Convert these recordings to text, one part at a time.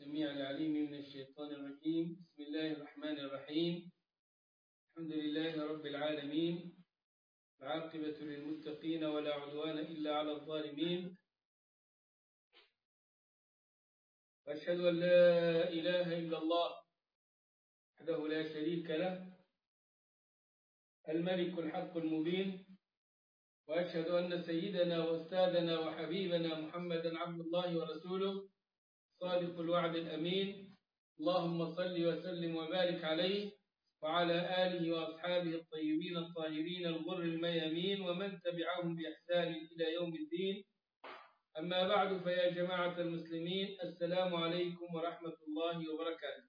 السميع العليم من الشيطان الرجيم. بسم الله الرحمن الرحيم. الحمد لله رب العالمين، العاقبة للمتقين ولا عدوان إلا على الظالمين، وأشهد أن لا إله إلا الله وحده لا شريك له الملك الحق المبين، وأشهد أن سيدنا وأستاذنا وحبيبنا محمدا عبد الله ورسوله صادق الوعد الأمين. اللهم صل وسلم وبارك عليه وعلى آله وأصحابه الطيبين الطاهرين الغر الميامين ومن تبعهم بإحسان إلى يوم الدين. أما بعد، فيا جماعة المسلمين، السلام عليكم ورحمة الله وبركاته.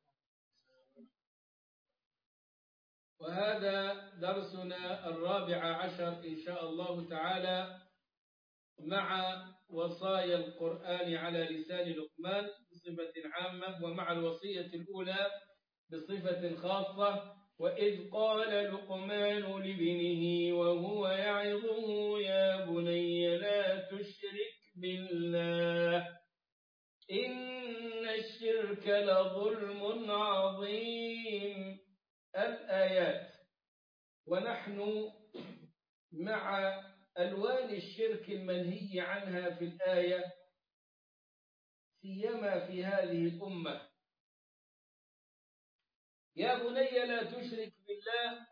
وهذا درسنا 14 إن شاء الله تعالى مع وصايا القرآن على لسان لقمان بصفة عامة، ومع الوصية الأولى بصفة خاصة. وإذ قال لقمان لابنه وهو يعظه يا بني لا تشرك بالله إن الشرك لظلم عظيم. الآيات. ونحن مع ألوان الشرك المنهي عنها في الآية، سيما في هذه الأمة. يا بني لا تشرك بالله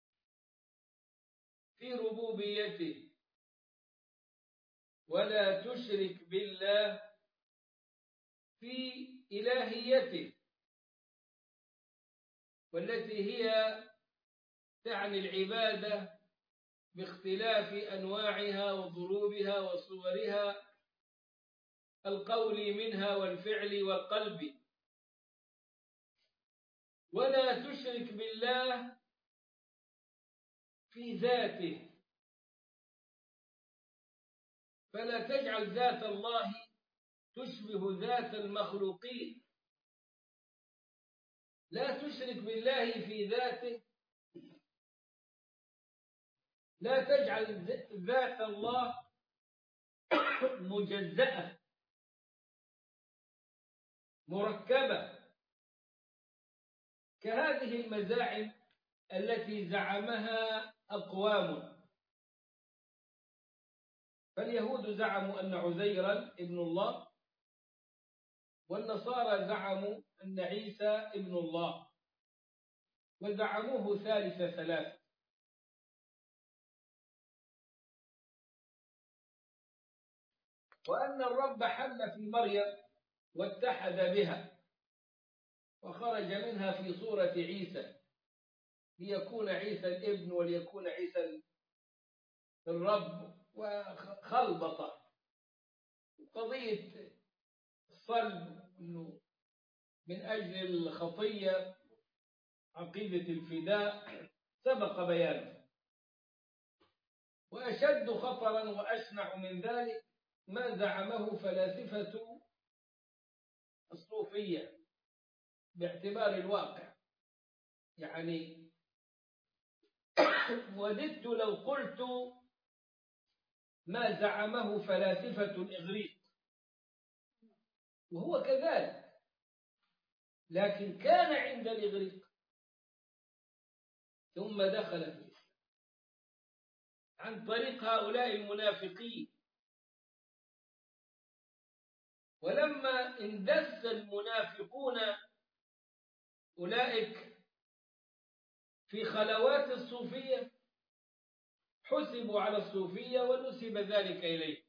في ربوبيته، ولا تشرك بالله في إلهيته، والتي هي تعني العبادة باختلاف أنواعها وضروبها وصورها، القول منها والفعل والقلب. ولا تشرك بالله في ذاته، فلا تجعل ذات الله تشبه ذات المخلوقين. لا تشرك بالله في ذاته، لا تجعل ذات الله مجزأة مركبة كهذه المزاعم التي زعمها أقوام. فاليهود زعموا أن عزيرا ابن الله، والنصارى زعموا أن عيسى ابن الله، وزعموه ثالث ثلاث. وأن الرب حل في مريم واتحد بها وخرج منها في صورة عيسى، ليكون عيسى الابن وليكون عيسى الرب، وخلبط قضية الصلب أنه من أجل الخطية عقيدة الفداء سبق بيانه. وأشد خطرا وأشنع من ذلك ما زعمه فلاسفة الصوفية باعتبار الواقع. يعني وددت لو قلت ما زعمه فلاسفة الإغريق، وهو كذلك، لكن كان عند الإغريق ثم دخل في الإسلام عن طريق هؤلاء المنافقين. ولما اندس المنافقون أولئك في خلوات الصوفية حسبوا على الصوفية ونسب ذلك إليه.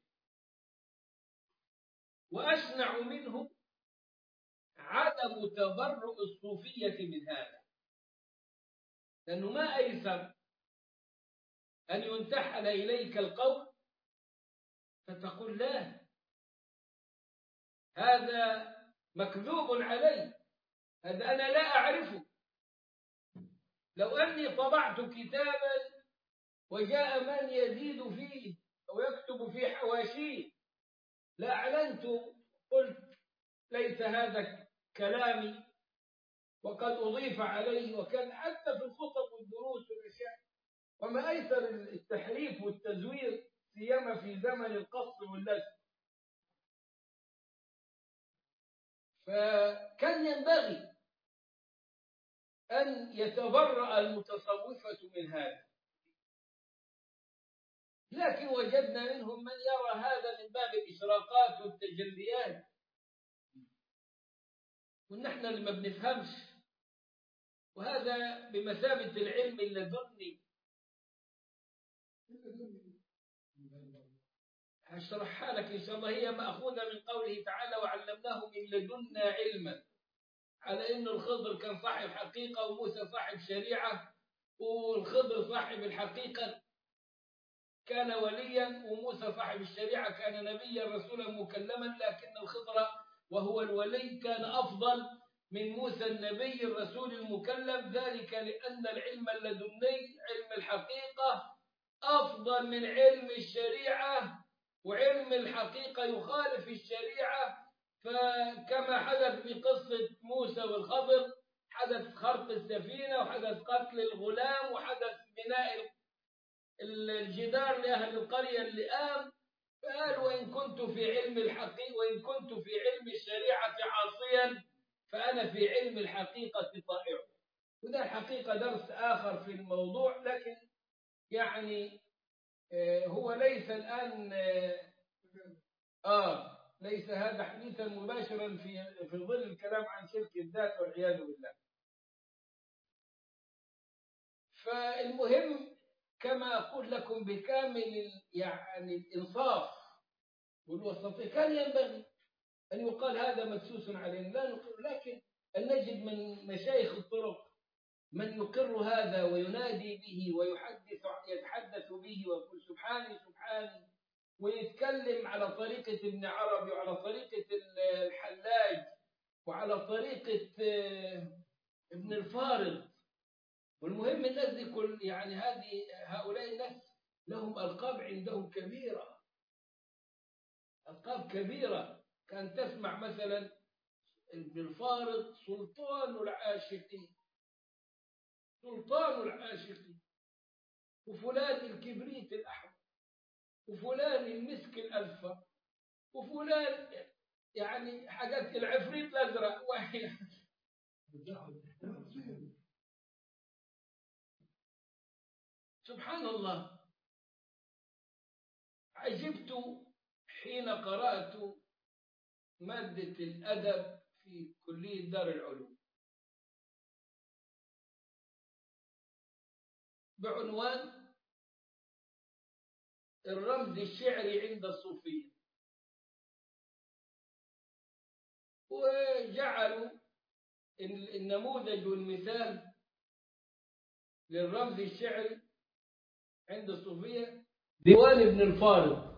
وأشنع منه عدم تبرؤ الصوفية من هذا، لأنه ما أيسر أن ينتحل إليك القول فتقول لا، هذا مكذوب علي، هذا أنا لا أعرفه. لو أني طبعت كتابا وجاء من يزيد فيه أو يكتب في حواشيه لأعلنت، قلت ليس هذا كلامي وقد أضيف عليه، وكان حتى في الخطب والدروس والأشياء. وما أيسر التحريف والتزوير سيما في زمن القص واللزق. فكان ينبغي أن يتبرأ المتصوفة من هذا، لكن وجدنا منهم من يرى هذا من باب الإشراقات والتجليات، ونحن اللي ما بنفهمش، وهذا بمثابة العلم اللدني. هشرحها لك إن شاء الله. هي مأخوذة من قوله تعالى وعلمناه من لدنا علما، على إنه الخضر كان صاحب حقيقة وموسى صاحب شريعة، والخضر صاحب الحقيقة كان وليا، وموسى صاحب الشريعة كان نبيا رسولا مكلما، لكن الخضر وهو الولي كان أفضل من موسى النبي الرسول المكلم، ذلك لأن العلم اللدني علم الحقيقة أفضل من علم الشريعة، وعلم الحقيقة يخالف الشريعة. فكما حدث في قصة موسى والخضر، حدث خرق السفينة، وحدث قتل الغلام، وحدث بناء الجدار لأهل القرية اللي قام. فقال وإن كنت في علم الحقيقة، وإن كنت في علم الشريعة عاصيا، فأنا في علم الحقيقة طائع. وده الحقيقة درس آخر في الموضوع، لكن يعني هو ليس الآن ليس هذا حديثا مباشرا في ظل الكلام عن شرك الذات والعياذ بالله. فالمهم كما أقول لكم بكامل يعني الإنصاف والوسطية، كان ينبغي أن يقال هذا مدسوس علينا لا نقر، لكن أن نجد من مشايخ الطرق من يقر هذا وينادي به ويتحدث به ويقول سبحاني سبحاني، ويتكلم على طريقة ابن عربي وعلى طريقة الحلاج وعلى طريقة ابن الفارض. والمهم الناس دي يعني هؤلاء الناس لهم ألقاب عندهم كبيرة، ألقاب كبيرة. كان تسمع مثلا ابن الفارض سلطان العاشقين، سلطان العاشقين، وفلان الكبريت الأحمر، وفلان المسك الأزفر، وفلان يعني حاجات العفريت الأزرق سبحان الله. عجبت حين قرأت مادة الأدب في كلية دار العلوم بعنوان الرمز الشعري عند الصوفية، وجعلوا النموذج والمثال للرمز الشعري عند الصوفية ديوان ابن الفارض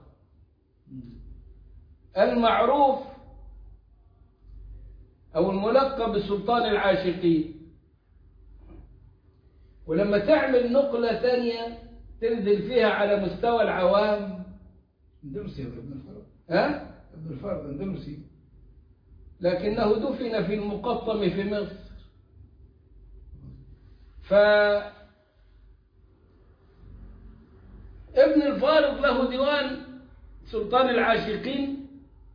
المعروف أو الملقب بسلطان العاشقين. ولما تعمل نقلة ثانية تنزل فيها على مستوى العوام، اندلسي ابن الفارض، ابن الفارض اندلسي، لكنه دفن في المقطم في مصر. ابن الفارض له ديوان سلطان العاشقين،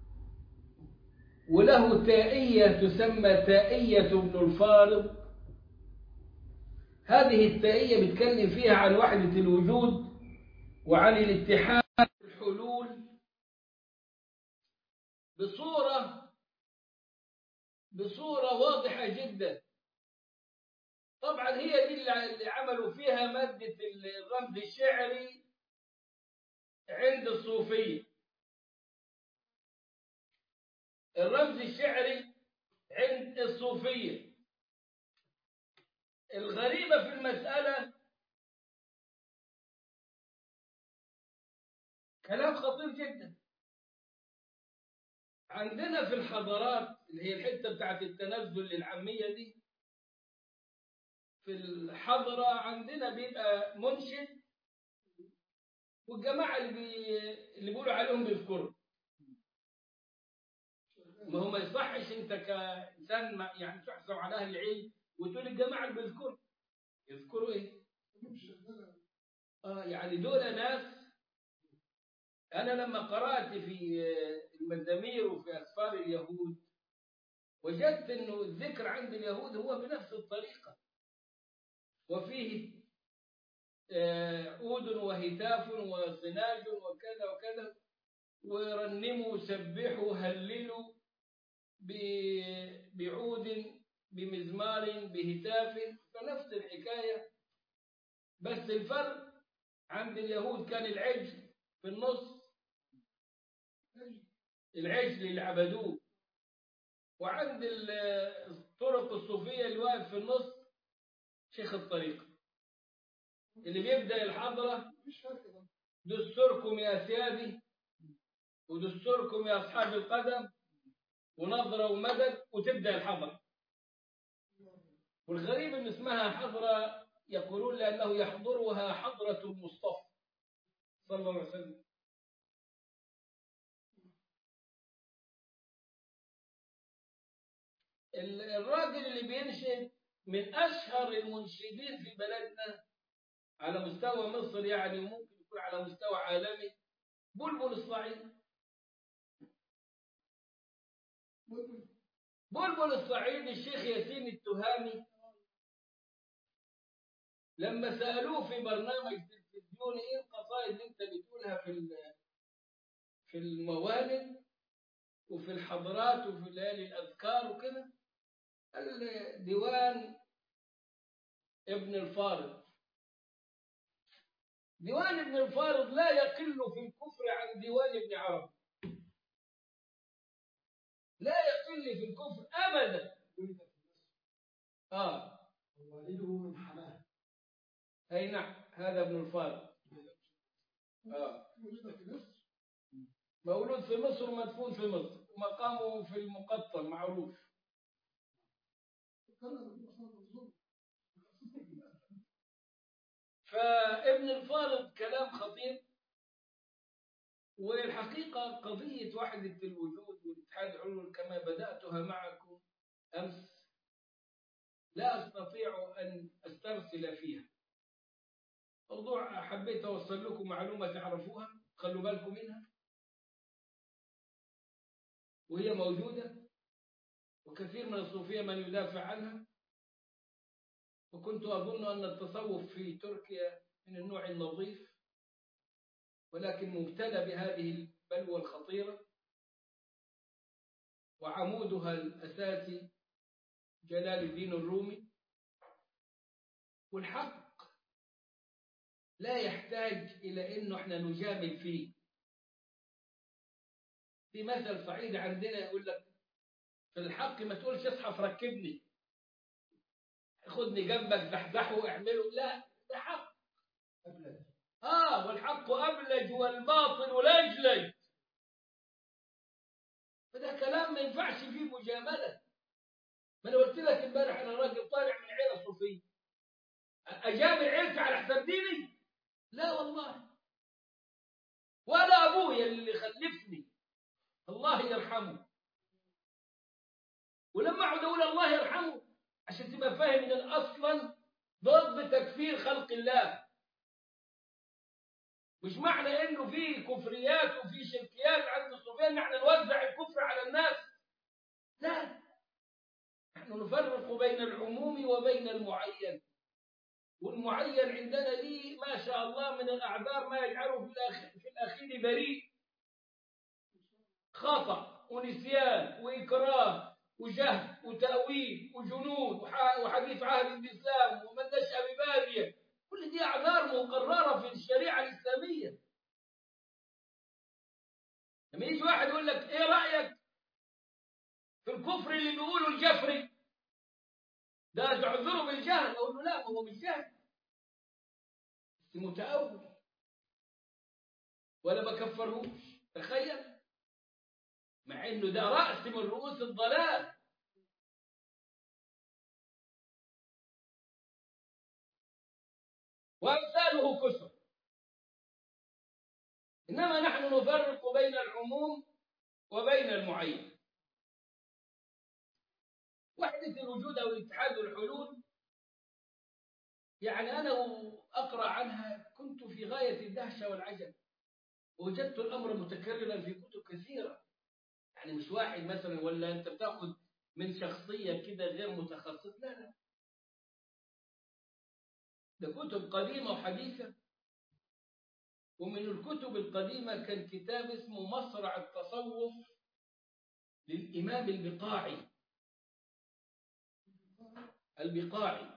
وله تائية تسمى تائية ابن الفارض. هذه التائية بتكلم فيها عن وحدة الوجود وعن الاتحاد والحلول بصورة واضحة جدا. طبعا هي دي اللي عملوا فيها مادة الرمز الشعري عند الصوفية. الرمز الشعري عند الصوفية، الغريبة في المسألة كلام خطير جدا. عندنا في الحضارات اللي هي الحتة بتاعت التنزل العامية دي، في الحضرة عندنا بيبقى منشد، والجماعة اللي بيقولوا عليهم بيذكروا. ما هو ما يصحش انت كإنسان يعني تحسب على أهل العلم وتقول الجماعة اللي يذكروا ايه؟ يعني دول ناس. أنا لما قرأت في المزامير وفي أسفار اليهود وجدت أنه الذكر عند اليهود هو بنفس الطريقة، وفيه عود وهتاف وصناج وكذا وكذا، ورنموا سبحوا هللوا بعود بمزمار بهتاف، فنفس الحكاية. بس الفرق عند اليهود كان العجل في النص، العجل اللي عبدوه، وعند الطرق الصوفية اللي واقف في النص شيخ الطريقة اللي بيبدأ الحضرة: دستوركم يا سيادي، ودستوركم يا أصحاب القدم، ونظرة ومدد، وتبدأ الحضرة. والغريب أن اسمها حضرة، يقولون لأنه يحضرها حضرة المصطفى صلى الله عليه وسلم. الراجل اللي بينشد من أشهر المنشدين في بلدنا على مستوى مصر يعني، وممكن يكون على مستوى عالمي، بلبل الصعيد. بلبل الصعيد الشيخ ياسين التهامي لما سألوه في برنامج تلفزيوني: ايه القصائد اللي انت بتقولها في الموالد وفي الحضرات وفي ليالي الأذكار وكده؟ قال: ديوان ابن الفارض. ديوان ابن الفارض لا يقل في الكفر عن ديوان ابن عربي، لا يقل في الكفر أبدا. والده من حماه. أي نعم، هذا ابن الفارض. مولود في مصر ومدفون في مصر، ومقامه في المقطم معروف. فابن الفارض كلام خطير. والحقيقة قضية وحدة الوجود والاتحاد العلوي كما بدأتها معكم أمس لا أستطيع أن أسترسل فيها. موضوع حبيت أوصل لكم معلومة تعرفوها، خلوا بالكم منها، وهي موجودة، وكثير من الصوفية من يدافع عنها. وكنت أظن أن التصوف في تركيا من النوع النظيف، ولكن مبتلى بهذه البلوى الخطيرة، وعمودها الأساسي جلال الدين الرومي. والحق لا يحتاج إلى إنه إحنا نجامل فيه. في مثل صعيدي عندنا يقول لك: في الحق ما تقولش اصحى ركبني، خدني جنبك، زحزحه، اعمله. لا، ده حق. والحق أبلج والباطل لجلج. فده كلام ما ينفعش فيه مجاملة. ما أنا قلت لك امبارح أنا راجل طالع من عيلة صوفية، أجامل عيلتي على حساب ديني؟ لا والله. ولا أبويا اللي خلفني الله يرحمه. ولما أقعد أقول الله يرحمه عشان تبقى فاهم إن أصلا ضد تكفير خلق الله. مش معنى إنه في كفريات وفي شركيات عند الصوفية إن احنا نوزع الكفر على الناس. لا، نحن نفرق بين العموم وبين المعين. والمعين عندنا ليه ما شاء الله من الأعذار ما يجعله في الأخير بريء. خطأ ونسيان وإكراه وجهل وتأويل وجنون وحديث عهد بالإسلام ومن نشأ ببادية، كل دي أعذار مقررة في الشريعة الإسلامية. لما يجي واحد يقول لك: إيه رأيك في الكفر اللي بيقوله الجفري ده؟ تعذره بالجهل. أقول له: لا، هو مش جهل، بس متأول، ولا بكفرهوش. تخيل، مع إنه ده رأس من رؤوس الضلال. وأمثاله كثر. إنما نحن نفرق بين العموم وبين المعين. وحدة الوجود أو الاتحاد والحلول، يعني أنا أقرأ عنها كنت في غاية الدهشة والعجب. وجدت الأمر متكررا في كتب كثيرة، يعني مش واحد مثلا، ولا أنت بتأخذ من شخصية كده غير متخصص، لا، ده كتب قديمة وحديثة. ومن الكتب القديمة كان كتاب اسمه مصرع التصوف للإمام البقاعي.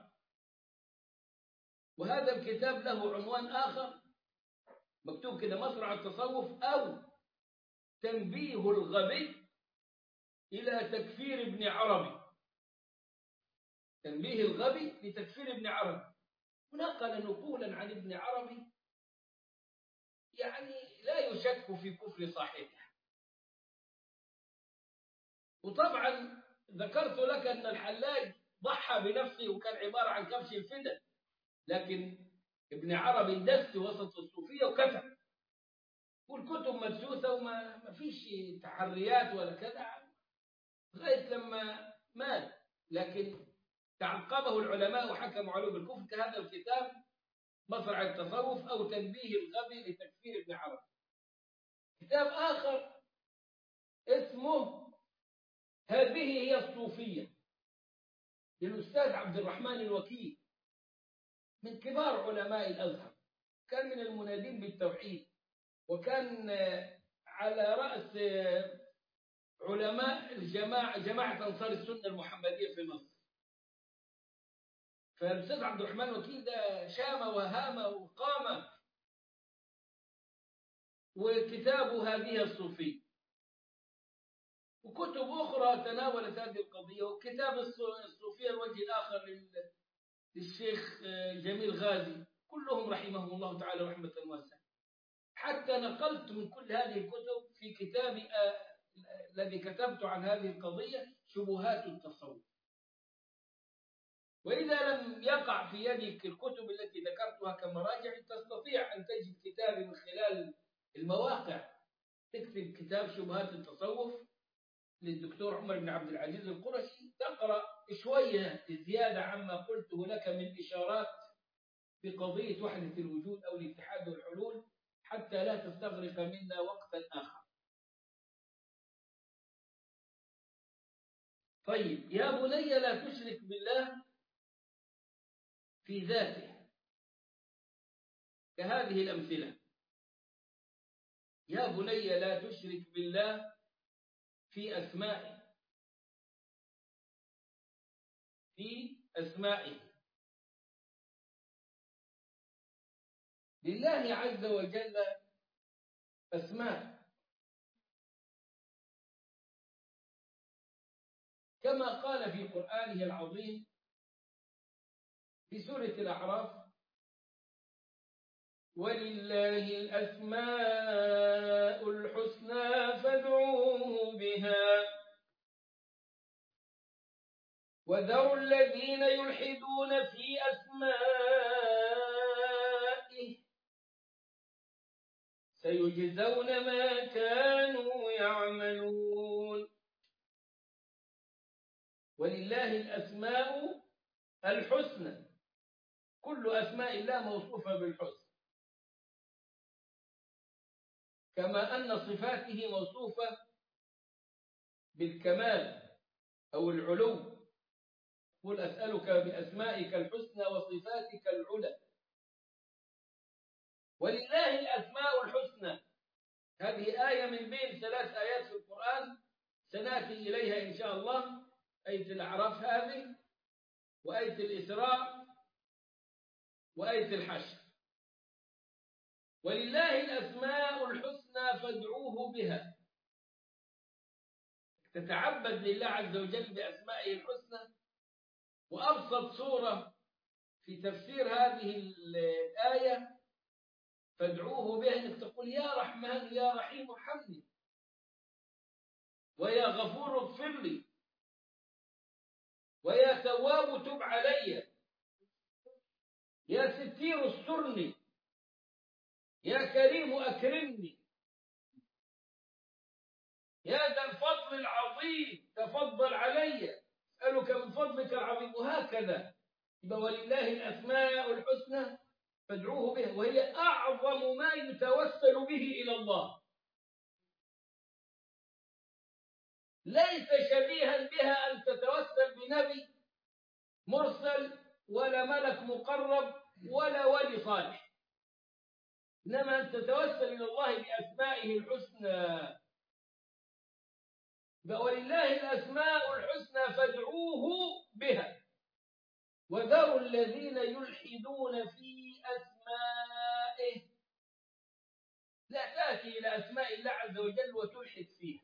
وهذا الكتاب له عنوان آخر مكتوب كده: مصرع التصوف أو تنبيه الغبي إلى تكفير ابن عربي. تنبيه الغبي لتكفير ابن عربي. ونقل نقولا عن ابن عربي يعني لا يشك في كفر صاحبها. وطبعا ذكرت لك أن الحلاج ضحى بنفسه وكان عبارة عن كبش الفداء، لكن ابن عربي اندس وسط الصوفية وكفر، والكتب مدسوسة وما فيش تحريات ولا كذا لغاية لما مات. لكن تعقبه العلماء وحكموا عليه بالكفر كهذا الكتاب مصرع التصوف أو تنبيه الغبي لتكفير ابن عربي. كتاب آخر اسمه هذه هي الصوفية للأستاذ عبد الرحمن الوكيل، من كبار علماء الأزهر، كان من المنادين بالتوحيد، وكان على رأس علماء جماعة أنصار السنة المحمدية في مصر. فالأستاذ عبد الرحمن الوكيل ده شام وهام وقام. وكتابه هذه الصوفية، وكتب أخرى تناولت هذه القضية، وكتاب الصوفية الوجه الآخر للشيخ جميل غازي، كلهم رحمهم الله تعالى رحمة واسعة. حتى نقلت من كل هذه الكتب في كتابي الذي كتبت عن هذه القضية شبهات التصوف. وإذا لم يقع في يدك الكتب التي ذكرتها كمراجع، تستطيع أن تجد كتابي من خلال المواقع. تكتب كتاب شبهات التصوف للدكتور عمر بن عبد العزيز القرشي، تقرأ شوية زيادة عما قلته لك من إشارات في قضية وحدة الوجود أو الاتحاد والحلول، حتى لا تستغرق منا وقتا آخر. طيب، يا بني لا تشرك بالله في ذاته، كهذه الأمثلة: يا بني لا تشرك بالله في أسمائه. لله عز وجل أسماء، كما قال في قرآنه العظيم في سورة الأعراف: ولله الأسماء الحسنى فادعوه بها وذروا الذين يلحدون في أسمائه سيجزون ما كانوا يعملون. ولله الأسماء الحسنى، كل أسماء الله موصوفة بالحسن، كما أن صفاته موصوفة بالكمال أو العلو. قل أسألك بأسمائك الحسنى وصفاتك العلى. ولله الأسماء الحسنى، هذه آية من بين 3 آيات في القرآن سنأتي إليها إن شاء الله: آية الأعراف هذه، وآية الإسراء، وآية الحشر. ولله الأسماء الحسنى فادعوه بها، تتعبد لله عز وجل بأسمائه الحسنى. وأبسط صورة في تفسير هذه الآية فادعوه بها أنك تقول: يا رحمن يا رحيم ارحمني، ويا غفور اغفر لي، ويا تواب تب علي، يا ستير استرني، يا كريم أكرمني، يا ذا الفضل العظيم تفضل علي، أسألك من فضلك العظيم. وهكذا. ولله الأسماء الحسنى فادعوه بها، وهي أعظم ما يتوسل به إلى الله، ليس شبيها بها أن مقرب ولا ولي صالح، إنما أن تتوسل إلى الله بأسمائه الحسنى. ولله الأسماء الحسنى فادعوه بها وذروا الذين يلحدون في أسمائه. لا تأتي إلى أسماء الله عز وجل وتلحد فيها.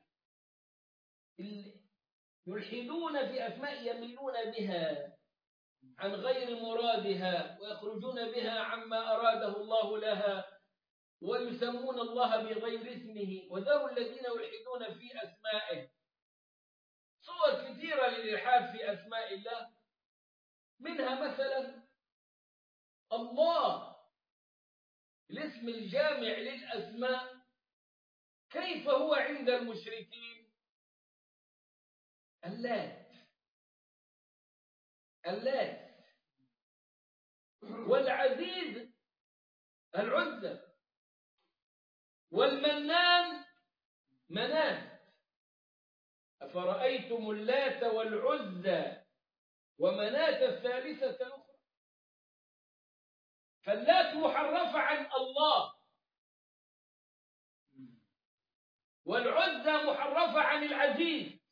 يلحدون في أسماء يميلون بها عن غير مرادها ويخرجون بها عما أراده الله لها ويسمون الله بغير اسمه. وذروا الذين يلحدون في أسمائه. صور كثيرة للإلحاد في أسماء الله، منها مثلا الله الاسم الجامع للأسماء، كيف هو عند المشركين؟ اللات والعزيز العزى والمنان منات. أفرأيتم اللات والعزى ومناة الثالثة الأخرى. فاللات محرفة عن الله، والعزى محرفة عن العزيز،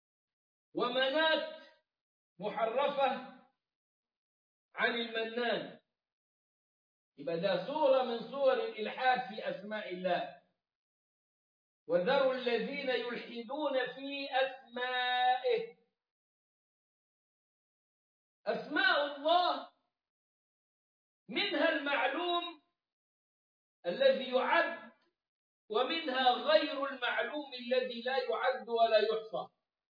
ومناة محرفة عن المنان. يبقى ده صورة من صور الإلحاد في أسماء الله. وذروا الذين يلحدون في أسمائه. أسماء الله منها المعلوم الذي يعد، ومنها غير المعلوم الذي لا يعد ولا يحصى.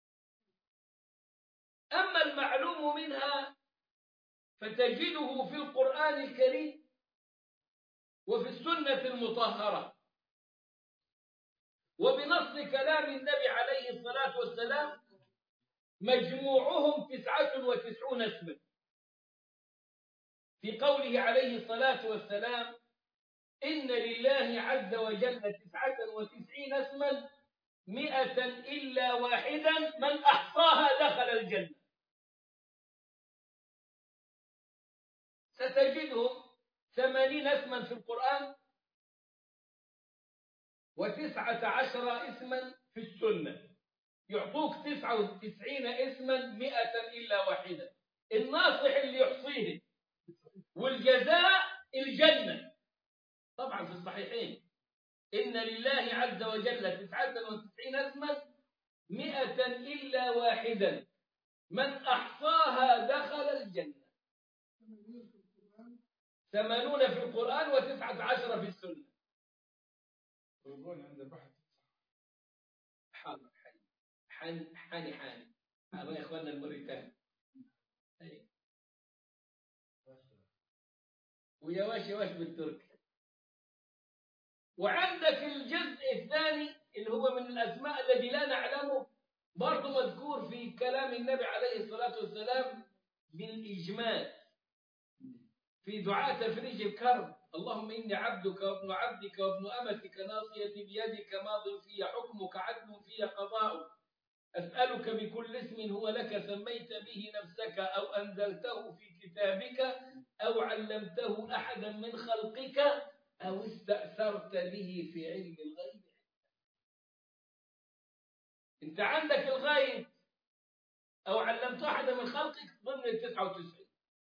أما المعلوم منها فتجده في القرآن الكريم وفي السنة المطهرة وبنص كلام النبي عليه الصلاة والسلام، مجموعهم 99 اسما. في قوله عليه الصلاة والسلام: إن لله عز وجل 99 اسما 100 إلا واحدا من أحصاها دخل الجنة. ستجدهم 80 اسما في القرآن و19 اسما في السنة، يعطوك 99 اسما 100 إلا واحدا. الناصح اللي يحصيه والجزاء الجنة. طبعا في الصحيحين: إن لله عز وجل 99 اسما 100 إلا واحدا من أحصاها دخل الجنة. 80 في القرآن و19 في السنة. عند البحث حاضر. حاني هذا يا إخواننا الموريتاني. ويا واش بالترك. وعندك الجزء الثاني اللي هو من الأسماء الذي لا نعلمه، برضه مذكور في كلام النبي عليه الصلاة والسلام بالإجمال في دعاء تفريج الكرب: اللهم إني عبدك وابن عبدك وابن أمتك ناصيتي بيدك ماض في حكمك عدل في قضاؤك أسألك بكل اسم هو لك سميت به نفسك أو أنزلته في كتابك أو علمته أحدا من خلقك أو استأثرت به في علم الغيب. أنت عندك الغيب أو علمت أحدا من خلقك ضمن 99،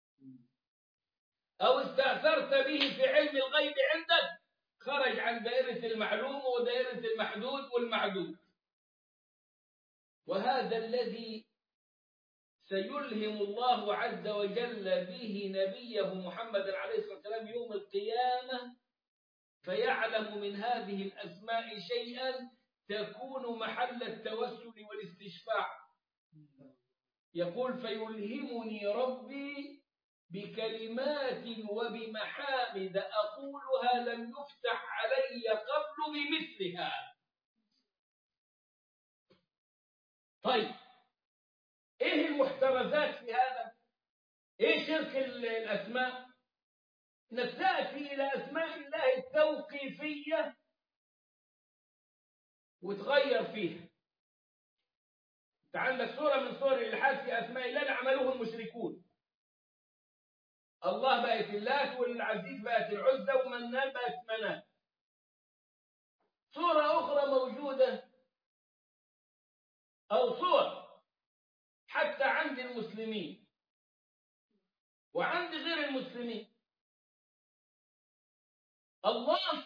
أو استأثرت به في علم الغيب عندك، خرج عن دائرة المعلوم ودائرة المحدود والمعدود. وهذا الذي سيلهم الله عز وجل به نبيه محمد عليه الصلاة والسلام يوم القيامة، فيعلم من هذه الأسماء شيئا تكون محل التوسل والاستشفاع. يقول: فيلهمني ربي بكلمات وبمحامد أقولها لم يفتح علي قبل بمثلها. طيب، إيه المحترزات في هذا؟ إيه شرك الأسماء؟ إنك تأتي إلى أسماء الله التوقيفية وتغير فيها. أنت عندك صورة من صور الإلحاد في أسماء الله عملوه المشركون. الله بقت اللات، والعزيز بقت العزى، ومنان بقت منان. صورة أخرى موجودة أو صور حتى عند المسلمين وعند غير المسلمين. الله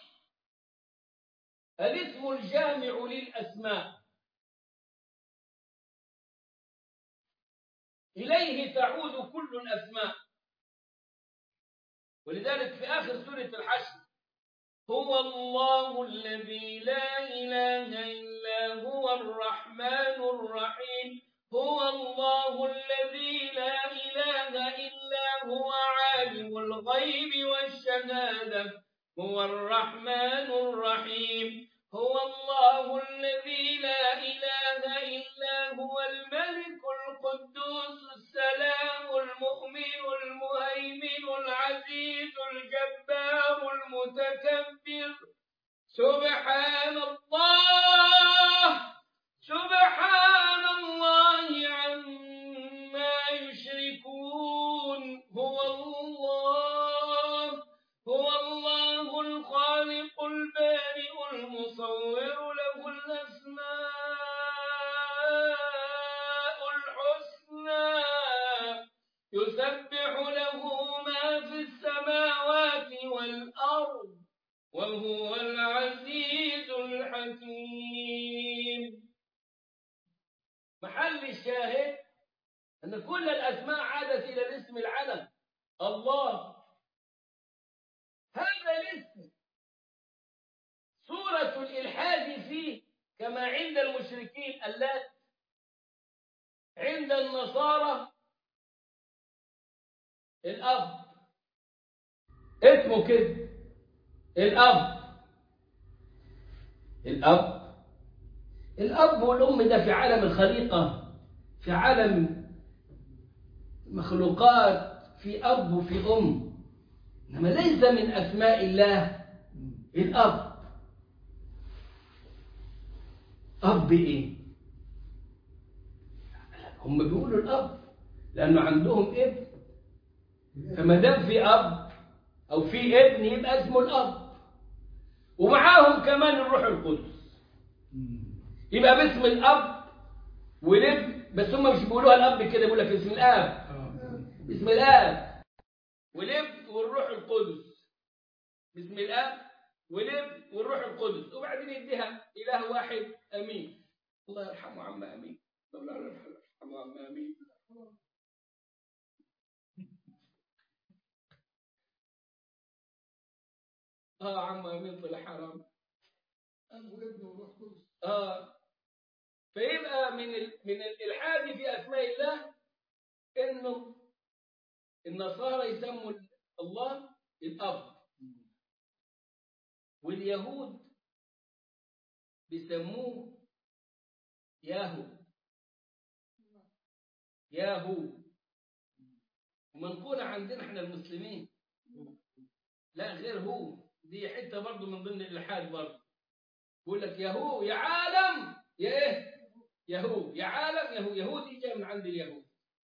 الاسم الجامع للأسماء، إليه تعود كل الأسماء. ولذلك في آخر سورة الحشر: هو الله الذي لا إله إلا هو الرحمن الرحيم، هو الله الذي لا إله إلا هو عالم الغيب والشهادة، هو الرحمن الرحيم، هو الله الذي لا إله إلا هو الملك القدوس السلام المؤمن المهيمن العزيز الجبار المتكبر. سبحان الله، سبحان الله عما يشركون. هو الله الخالق البارئ المصور، له الأسماء الحسنى، يسبح له ما في السماوات والأرض، وهو العزيز الحكيم. محل الشاهد أن كل الأسماء عادت إلى الاسم العلم الله. هذا الاسم صورة الإلحاد فيه كما عند المشركين اللات، عند النصارى الأب، اسمه كده الأب والأم. ده في عالم الخليقة، في عالم المخلوقات، في أب وفي أم، إنما ليس من أسماء الله الأب. أب إيه؟ هم بيقولوا الأب لأنه عندهم ابن، فما دام في أب أو في ابن يبقى اسمه الأب، ومعاهم كمان الروح القدس، يبقى باسم الأب والابن. بس هم مش بيقولوها الأب كده، بيقول لك اسم الآب، باسم الآب والابن والروح القدس، باسم الآب والابن والروح القدس، وبعدين يديها إله واحد أمين. الله يرحمه عم أمين، الله يرحمه عم أمين. عم أمين طلع حرام. أب وابن وروح قدس. فيبقى من الإلحاد في أسماء الله إنه النصارى يسموا الله الأب، واليهود بيسموه ياهو. ومنقولة عندنا احنا المسلمين لا غير هو، دي حتة برضه من ضمن الإلحاد برضه. يقول لك ياهو يا عالم، يا ايه ياهو يا عالم. يهود دي جاء من عند اليهود،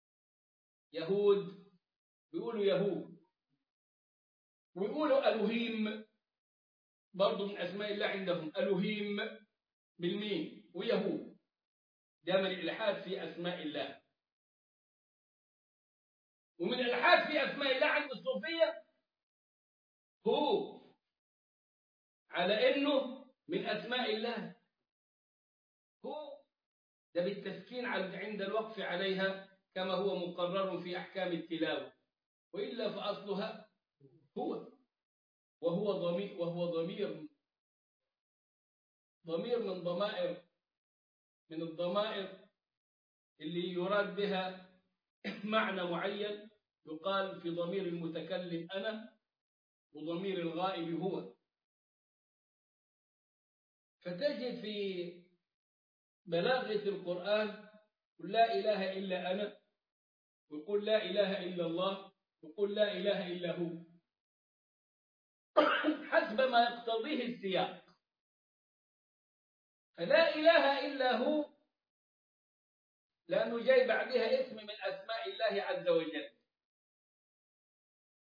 يهود بيقولوا يهود. ويقولوا ألوهيم برضه من أسماء الله عندهم، ألوهيم بالميم ويهود. ده من الإلحاد في أسماء الله. ومن الإلحاد في أسماء الله عند الصوفية هو على إنه من أسماء الله. هو ده بالتسكين عند الوقف عليها كما هو مقرر في أحكام التلاوة، وإلا فأصلها هو، وهو ضمير من الضمائر اللي يراد بها معنى معين. يقال في ضمير المتكلم أنا، وضمير الغائب هو. فتجد في بلاغة القرآن قل لا إله إلا أنا، ويقول لا إله إلا الله، ويقول لا إله إلا هو، حسب ما يقتضيه السياق. فلا إله إلا هو لأنه جاي بعدها اسم من أسماء الله عز وجل.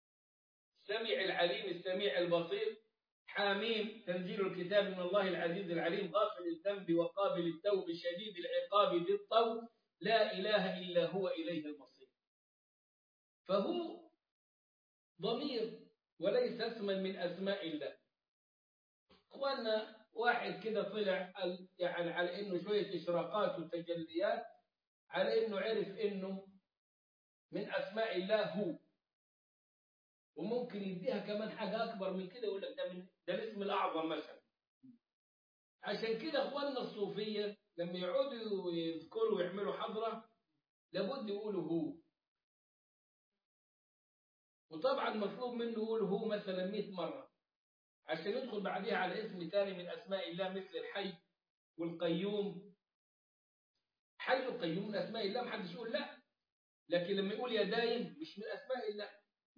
السميع العليم السميع البصير. حاميم تنزيل الكتاب من الله العزيز العليم غافل الذنب وقابل التوب شديد العقاب ذي الطول لا إله إلا هو إليه المصير. فهو ضمير وليس اسما من أسماء الله. اخوانا واحد كده طلع يعني على انه شويه اشراقات وتجليات على انه عرف انه من اسماء الله هو، وممكن يديها كمان حاجه اكبر من كده يقول لك ده الاسم الاعظم مثلا. عشان كده اخواننا الصوفيه لما يقعدوا يذكروا ويعملوا حضره لابد يقولوا هو، وطبعا مطلوب منه يقول هو مثلا 100 مره عشان يدخل بعدها على اسم ثاني من أسماء الله مثل الحي والقيوم. حي وقيوم من أسماء الله محدش يقول لا، لكن لما يقول يا دايم مش من أسماء الله.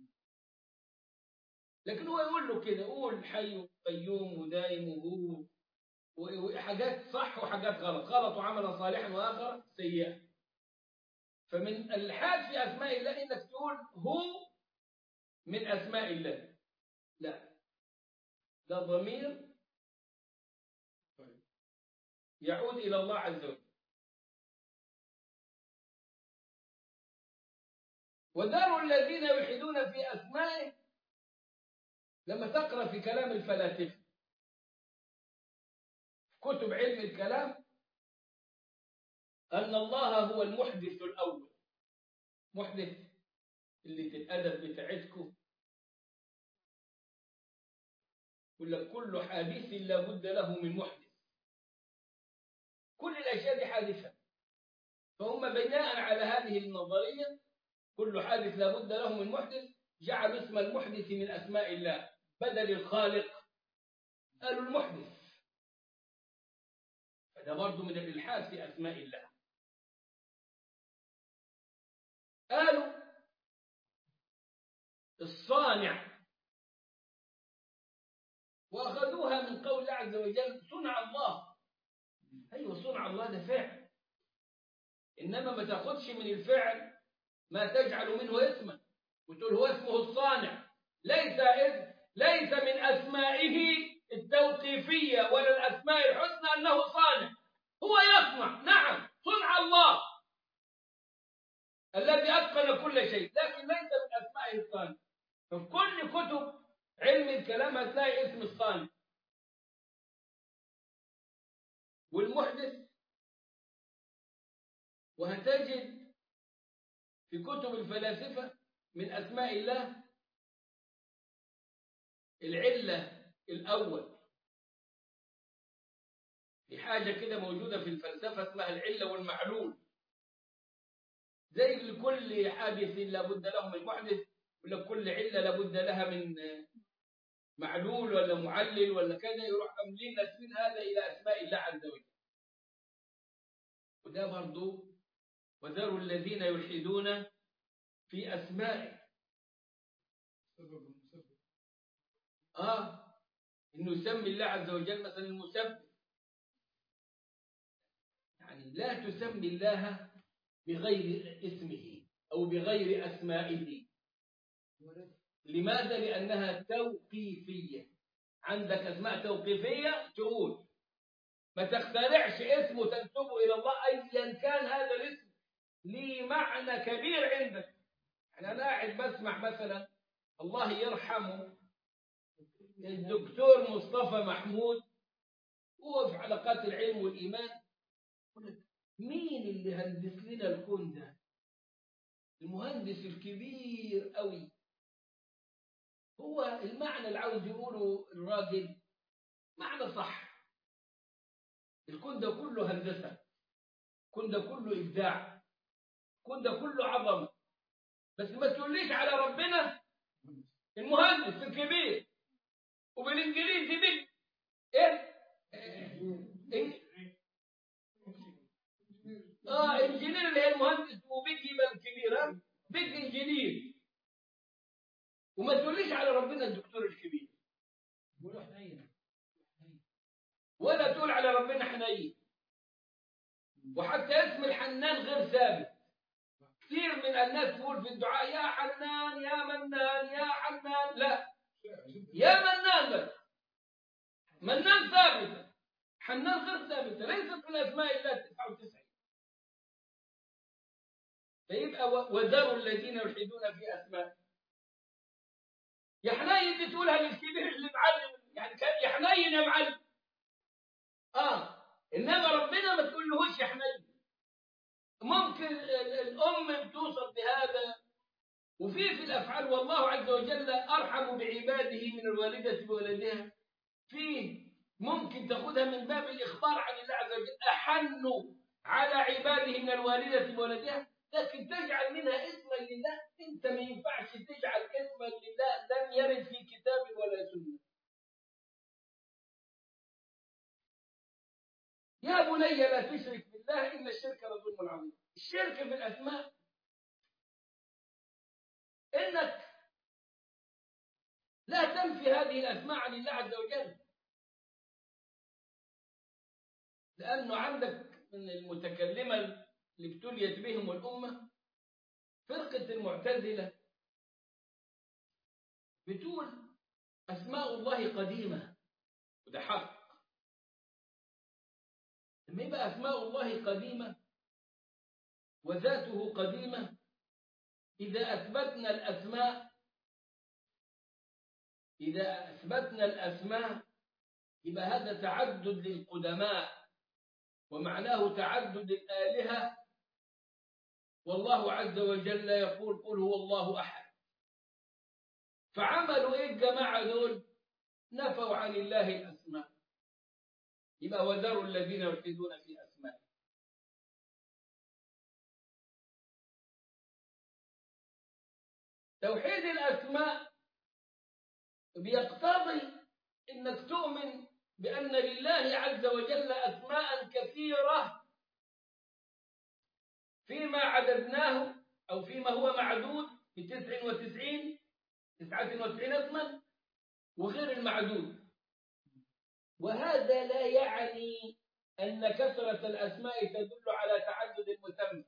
لكن هو يقول له كده قول حي وقيوم ودايم وهو، وحاجات صح وحاجات غلط، غلط وعمل صالحا وآخر سيئا. فمن الحاد في أسماء الله إنك تقول هو من أسماء الله، لا، ده ضمير يعود إلى الله عز وجل. وذروا الذين يلحدون في أسمائه. لما تقرأ في كلام الفلاسفة كتب علم الكلام أن الله هو المحدث الأول. محدث اللي الأدب بتاعتكم يقول لك كل حادث لا بد له من محدث. كل الأشياء دي حادثة، فهم بناء على هذه النظرية كل حادث لا بد له من محدث جعلوا اسم المحدث من أسماء الله بدل الخالق قالوا المحدث. فده برضه من الإلحاد في أسماء الله. قالوا الصانع، وأخذوها من قول الله عز وجل صنع الله. أيوة صنع الله ده فعل، إنما ما تاخدش من الفعل ما تجعل منه اسما وتقول هو اسمه الصانع. ليس من أسمائه التوقيفية ولا الأسماء الحسنى أنه صانع. هو يصنع، نعم، صنع الله الذي أتقن كل شيء، لكن ليس من أسمائه الصانع. ففي كل كتب علم الكلام هتلاقي اسم الصانع والمحدث، وهتجد في كتب الفلاسفة من أسماء الله العلة الأول. في حاجة كده موجودة في الفلسفة اسمها العلة والمعلول. زي لكل حادث لابد له من محدث، ولا كل علة لابد لها من معلول ولا معلل ولا كذا، يروح عاملين نسبين هذا إلى أسماء الله عز وجل. وده برضو وذروا الذين يلحدون في أسمائه. إنه يسمي الله عز وجل مثلا المسبب، يعني لا تسمي الله بغير اسمه أو بغير أسمائه. لماذا؟ لأنها توقيفية. عندك أسماء توقيفية تقول، ما تخترعش اسم وتنسبه إلى الله أيا كان هذا الاسم ليه معنى كبير عندك. يعني أنا قاعد بسمع مثلا الله يرحمه الدكتور مصطفى محمود هو في حلقات العلم والإيمان، مين اللي هندس لنا الكون ده؟ المهندس الكبير قوي. هو المعنى اللي عاوز يقوله الراجل معنى صح. الكون ده كله هندسة، الكون ده كله إبداع، الكون ده كله عظمة، بس ما تقوليش على ربنا المهندس الكبير. وبالإنجليزي بيج انجينير اللي هي المهندس، وبيج يبقى الكبير، بيج انجينير. وما تقوليش على ربنا الدكتور الكبير، ولا تقول على ربنا حنين. وحتى اسم الحنان غير ثابت. كثير من الناس تقول في الدعاء يا حنان يا منان يا حنان، لا، يا منان بس. منان ثابتة، حنان غير ثابتة، ليست من أسماء الله 99. فيبقى وذروا الذين يلحدون في أسماء. يا حنين دي تقولها للكبير اللي معلم، يعني كان يا حنين يا معلم. إنما ربنا ما تقولهوش يا حنين. ممكن الأم بتوصف بهذا، وفي الأفعال، والله عز وجل أرحم بعباده من الوالدة بولدها. فيه ممكن تأخذها من باب الإخبار عن الله عز وجل، أحن على عباده من الوالدة بولدها، لكن تجعل منها اسما لله. أنت ما ينفعش تجعل اسما لله لم يرد في كتاب ولا سنة. يا بني لا تشرك بالله إن الشرك لظلم عظيم. الشرك في الأسماء إنك لا تنفي هذه الأسماء عن الله عز وجل، لأنه عندك من المتكلمة اللي ابتليت بهم الأمة فرقة المعتزلة بتقول أسماء الله قديمة، وده حق. لما يبقى أسماء الله قديمة وذاته قديمة، إذا أثبتنا الأسماء يبقى هذا تعدد للقدماء، ومعناه تعدد الآلهة. والله عز وجل يقول قل هو الله أحد. فعملوا إيه الجماعة دول؟ نفوا عن الله الأسماء. يبقى وذروا الذين يلحدون في أسماء. توحيد الأسماء بيقتضي إنك تؤمن بأن لله عز وجل أسماء كثيرة فيما عددناه أو فيما هو معدود ب99 اسما، وغير المعدود. وهذا لا يعني أن كثرة الأسماء تدل على تعدد المسمى.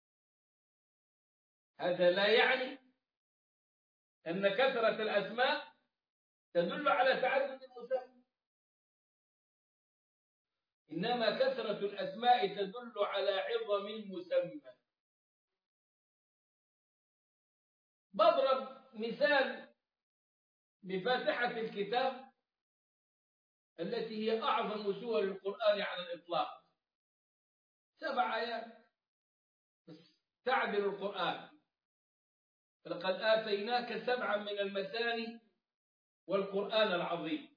هذا لا يعني أن كثرة الأسماء تدل على تعدد المسمى، إنما كثرة الأسماء تدل على عظم المسمى. بضرب مثال بفاتحة الكتاب التي هي أعظم سور القرآن على الإطلاق، 7 آيات تعدل القرآن. لقد آتيناك 7 من المثاني والقرآن العظيم.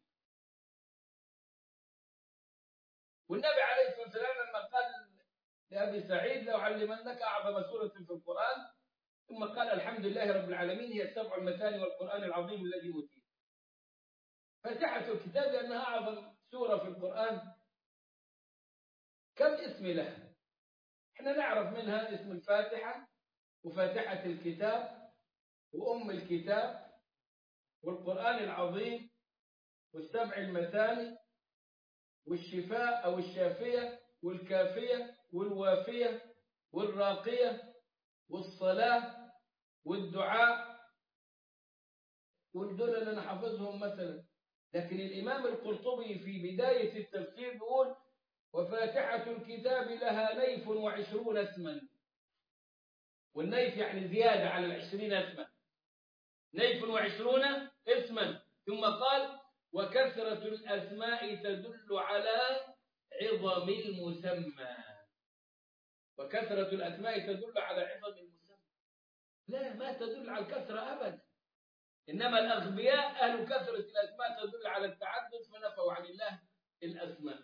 والنبي عليه الصلاة والسلام لما قال لأبي سعيد لأعلمنك أعظم سورة في القرآن، ثم قال الحمد لله رب العالمين هي 7 المثاني والقرآن العظيم الذي أوتيه. فاتحة الكتاب لأنها أعظم سورة في القرآن. كم اسم لها؟ احنا نعرف منها اسم الفاتحة وفاتحة الكتاب وأم الكتاب والقرآن العظيم والسبع المثاني والشفاء أو الشافية والكافية والوافية والراقية والصلاة والدعاء، والدول اللي أنا حافظهم مثلا. لكن الإمام القرطبي في بداية التفسير يقول وفاتحة الكتاب لها نيف 20 اسما. والنيف يعني زيادة على 20 اسما، نيف 20 اسما. ثم قال وكثرة الأسماء تدل على عظم المسمى. وكثرة الأسماء تدل على عظم المسمى، لا، ما تدل على الكثرة أبدا. إنما الأغبياء أهل كثرة الأسماء تدل على التعدد فنفوا عن الله الأسماء.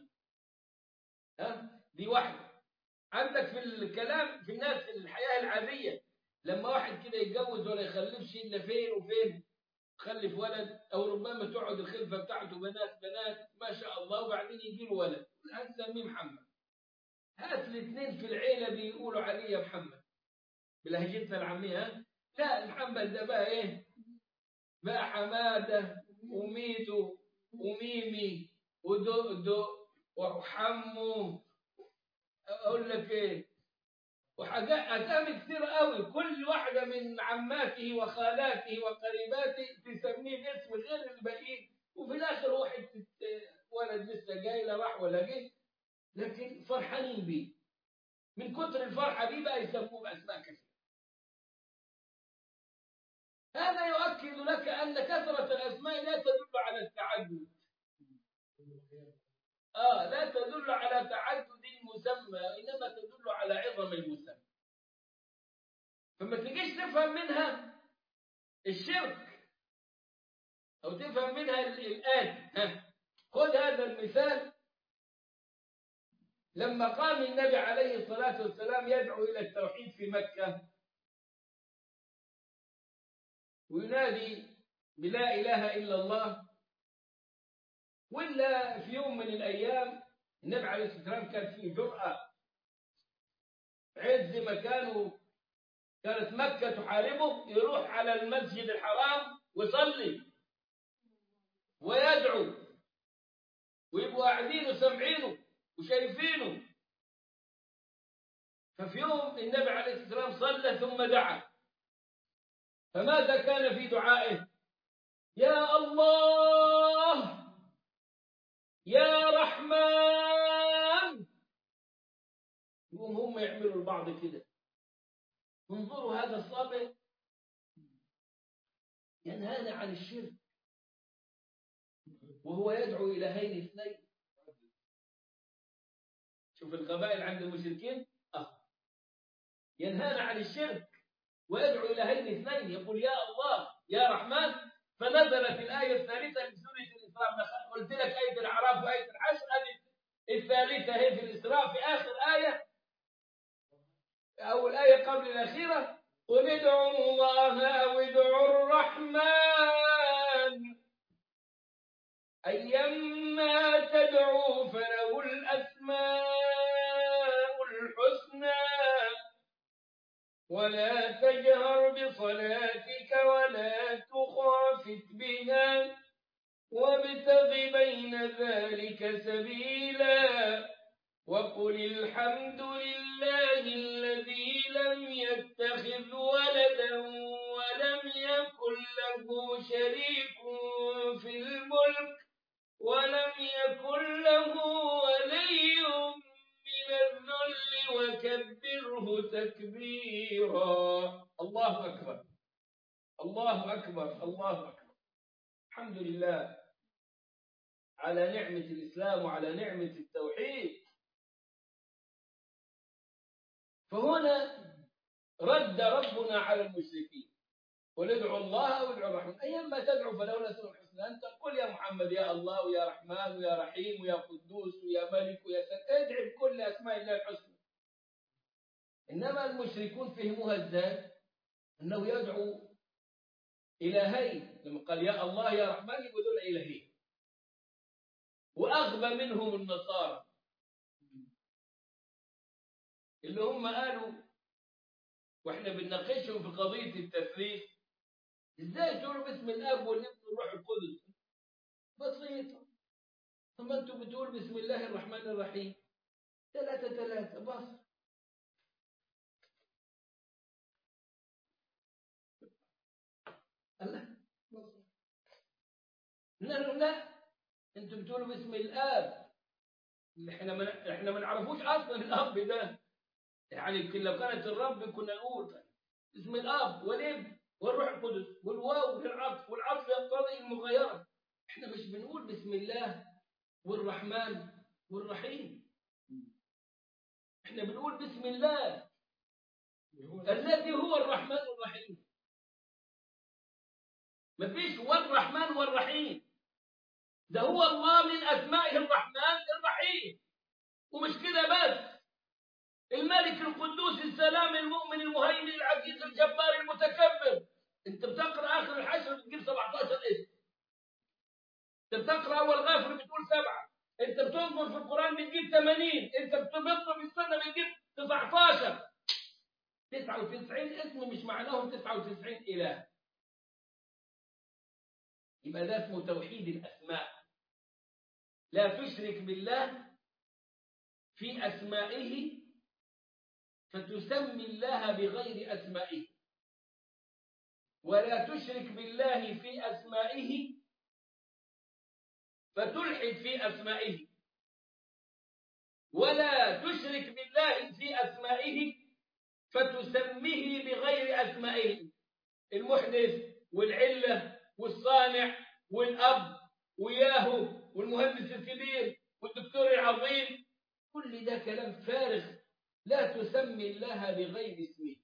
دي واحدة. عندك في الكلام في الناس الحياة العادية، لما واحد كده يتجوز ولا يخلفش إلا فين وفين، خلف ولد أو ربما تقعد الخلفة بتاعته بنات ما شاء الله، وبعدين يجي له ولد هنسميه محمد. هات الاثنين في العيلة بيقولوا عليه يا محمد بلهجتنا العامية. لا، محمد ده بقى إيه؟ بقى حمادة وميدو وميمي ودؤدؤ وحمو. أقول لك إيه، وحاجات أسامي كثير قوي، كل واحدة من عماته وخالاته وقريباته تسميه باسم غير الباقيين، وفي الآخر هو حتة ولد لسه جاي لا راح ولا جه، لكن فرحانين بيه. من كتر الفرحة بيه بقى يسموه بأسماء كثيرة. هذا يؤكد لك أن كثرة الأسماء لا تدل على التعدد. لا تدل على تعدد المسمى، إنما تدل على عظم المسمى. فما تجيش تفهم منها الشرك أو تفهم منها الآتي. خذ هذا المثال. لما قام النبي عليه الصلاة والسلام يدعو إلى التوحيد في مكة وينادي بلا إله إلا الله، ولا في يوم من الأيام النبي عليه الصلاة والسلام كان فيه جرأة عز مكانه، كانت مكة تحاربه، يروح على المسجد الحرام ويصلي ويدعو ويبقوا قاعدين وسامعينه وشايفينه. ففي يوم النبي عليه الصلاة والسلام صلى ثم دعا، فماذا كان في دعائه؟ يا الله يا رحمن. يقوم هم يعملوا لبعض كده. انظروا هذا الصابر ينهانا عن الشرك وهو يدعو إلهين اثنين. شوف القبائل عند المشركين، ينهانا عن الشرك ويدعو إلهين اثنين، يقول يا الله يا رحمن. فنزلت الآية الثالثة من سورة الإسراء. قلت لك آية الأعراف وآية الحشر، الثالثة هي في الإسراء في آخر آية أو الآية قبل الأخيرة. قل ادعوا الله أو ادعوا الرحمن أيما تدعوا فله الأسماء الحسنى ولا تجهر بصلاتك ولا تخافت بها وابتغ بين ذلك سبيلا وقل الحمد لله الذي لم يتخذ ولدا ولم يكن له شريك في الملك ولم يكن له ولي من الذل وكبره تكبيرا. الله أكبر الله أكبر الله أكبر. الحمد لله على نعمة الإسلام وعلى نعمة التوحيد. فهنا رد ربنا على المشركين، قل ادعوا الله وادعوا الرحمن أيما تدعوا فله الأسماء الحسنى. أنت قل يا محمد يا الله ويا رحمن ويا رحيم ويا قدوس ويا ملك ويا سلام، ادعي بكل أسماء الله الحسنى. إنما المشركون فهموها ازاي؟ أنه يدعو إلهين، لما قال يا الله يا رحمن يبقوا دول إلهين. وأغبى منهم النصارى اللي هم قالوا واحنا بنناقشهم في قضية التثليث، ازاي تقولوا باسم الاب والابن والروح القدس؟ بسيطة. ثم انتم بتقولوا بسم الله الرحمن الرحيم، ثلاثة بس. الله لا انتم بتقولوا باسم الاب اللي احنا ما نعرفوش اصلا الاب ده. يعني يمكن لو كانت الرب كنا نقول اسم الاب والابن والروح القدس والواو للعطف، والعطف يقتضي المغايرة. احنا مش بنقول بسم الله والرحمن والرحيم، احنا بنقول بسم الله الذي هو الرحمن الرحيم. مفيش والرحمن والرحيم، ده هو الله من أسمائه الرحمن الرحيم. ومش كده بس، الملك القدوس السلام المؤمن المهيمن العزيز الجبار المتكبر. انت بتقرأ آخر الحشر بتجيب 17 اسم، انت بتقرأ أول غافر بتقول 7، انت بتنظر في القرآن بتجيب 80، انت بتنظر في السنة بتجيب 19. 99 اسم مش معناهم 99 إله. يبقى ده اسمه توحيد الأسماء. لا تشرك بالله في أسمائه فتسمي الله بغير أسمائه، ولا تشرك بالله في أسمائه فتلحد في أسمائه، ولا تشرك بالله في أسمائه فتسميه بغير أسمائه. المحدث والعلة والصانع والأب وياهو والمهندس الكبير والدكتور العظيم، كل ده كلام فارغ. لا تسمي الله بغير اسمه.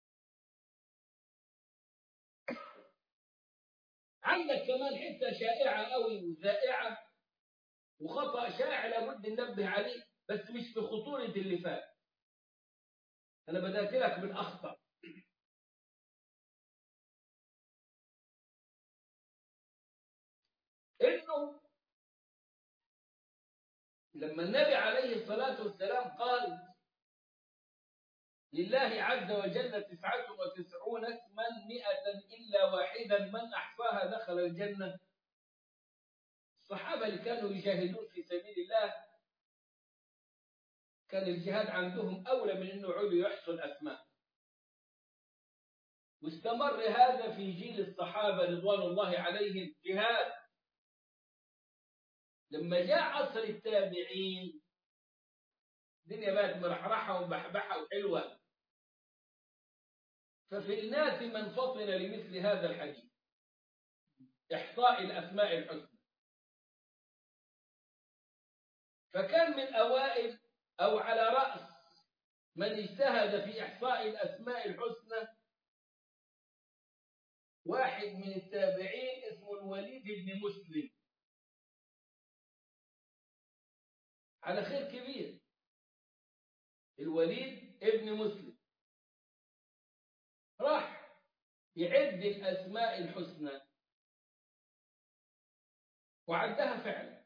عندك كمان حتة شائعة أوي وزائعة وخطأ شائع لابد ننبه عليه، بس مش في خطورة اللي فات. أنا بدأت لك بالأخطر. إنه لما النبي عليه الصلاة والسلام قال لله عز وجل 99 اسما 100 إلا واحدا من أحصاها دخل الجنة، الصحابة اللي كانوا يجاهدون في سبيل الله كان الجهاد عندهم أولى من أنه يعودوا يحصوا الأسماء. واستمر هذا في جيل الصحابة رضوان الله عليهم جهاد. لما جاء عصر التابعين الدنيا بقت مرحرحة ومبحبحة وحلوة، ففي الناس من فطن لمثل هذا الحديث، إحصاء الأسماء الحسنى. فكان من أوائل أو على رأس من اجتهد في إحصاء الأسماء الحسنى واحد من التابعين اسمه الوليد بن مسلم، على خير كبير. الوليد ابن مسلم راح يعد الأسماء الحسنى وعدها فعلا.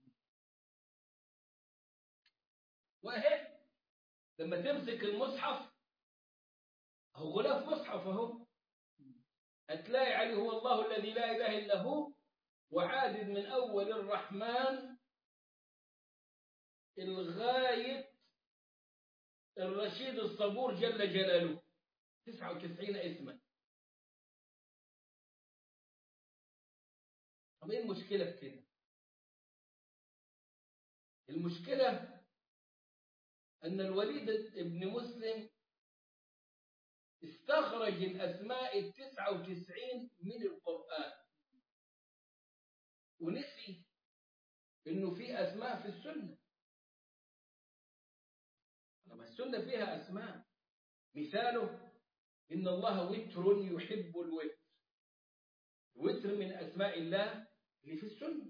وهي لما تمسك المصحف هو غلاف مصحف اهو، هتلاقي عليه هو الله الذي لا إله إلا هو، وعادد من أول الرحمن الغاية الرشيد الصبور جل جلاله، 99 اسما. طب ايه المشكلة في كده؟ المشكلة أن الوليد ابن مسلم استخرج الأسماء 99 من القرآن ونسي إنه في أسماء في السنة. لما السنة فيها أسماء، مثاله إن الله وتر يحب الوتر، وتر من أسماء الله اللي في السنة.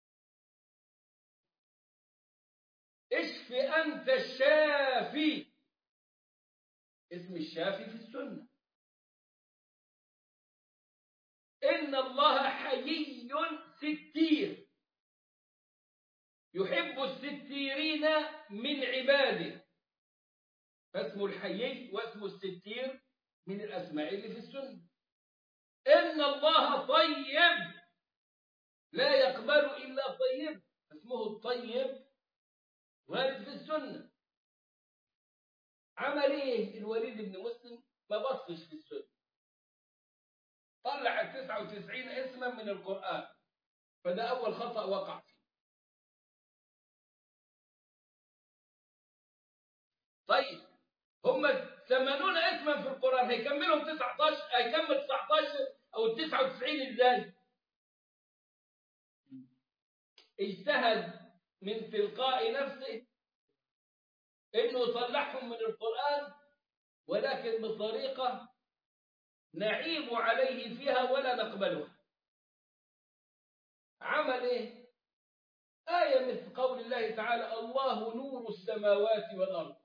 اشف أنت الشافي، اسم الشافي في السنة. إن الله حيي ستير يحب الستيرين من عباده، فاسم الحيي واسم الستير من الأسماء اللي في السنة. إن الله طيب لا يقبل إلا طيب، اسمه الطيب وارد في السنة. عمل ايه الوليد بن مسلم؟ ما بصش في السنة، طلع 99 اسما من القرآن، فده أول خطأ وقع فيه. طيب هم 80 اسما في القرآن، هيكملهم 19، هيكمل 19 أو 99 ازاي؟ اجتهد من تلقاء نفسه انه يطلعهم من القرآن، ولكن بطريقة نعيب عليه فيها ولا نقبلها. عمل ايه؟ آية مثل قول الله تعالى الله نور السماوات والأرض.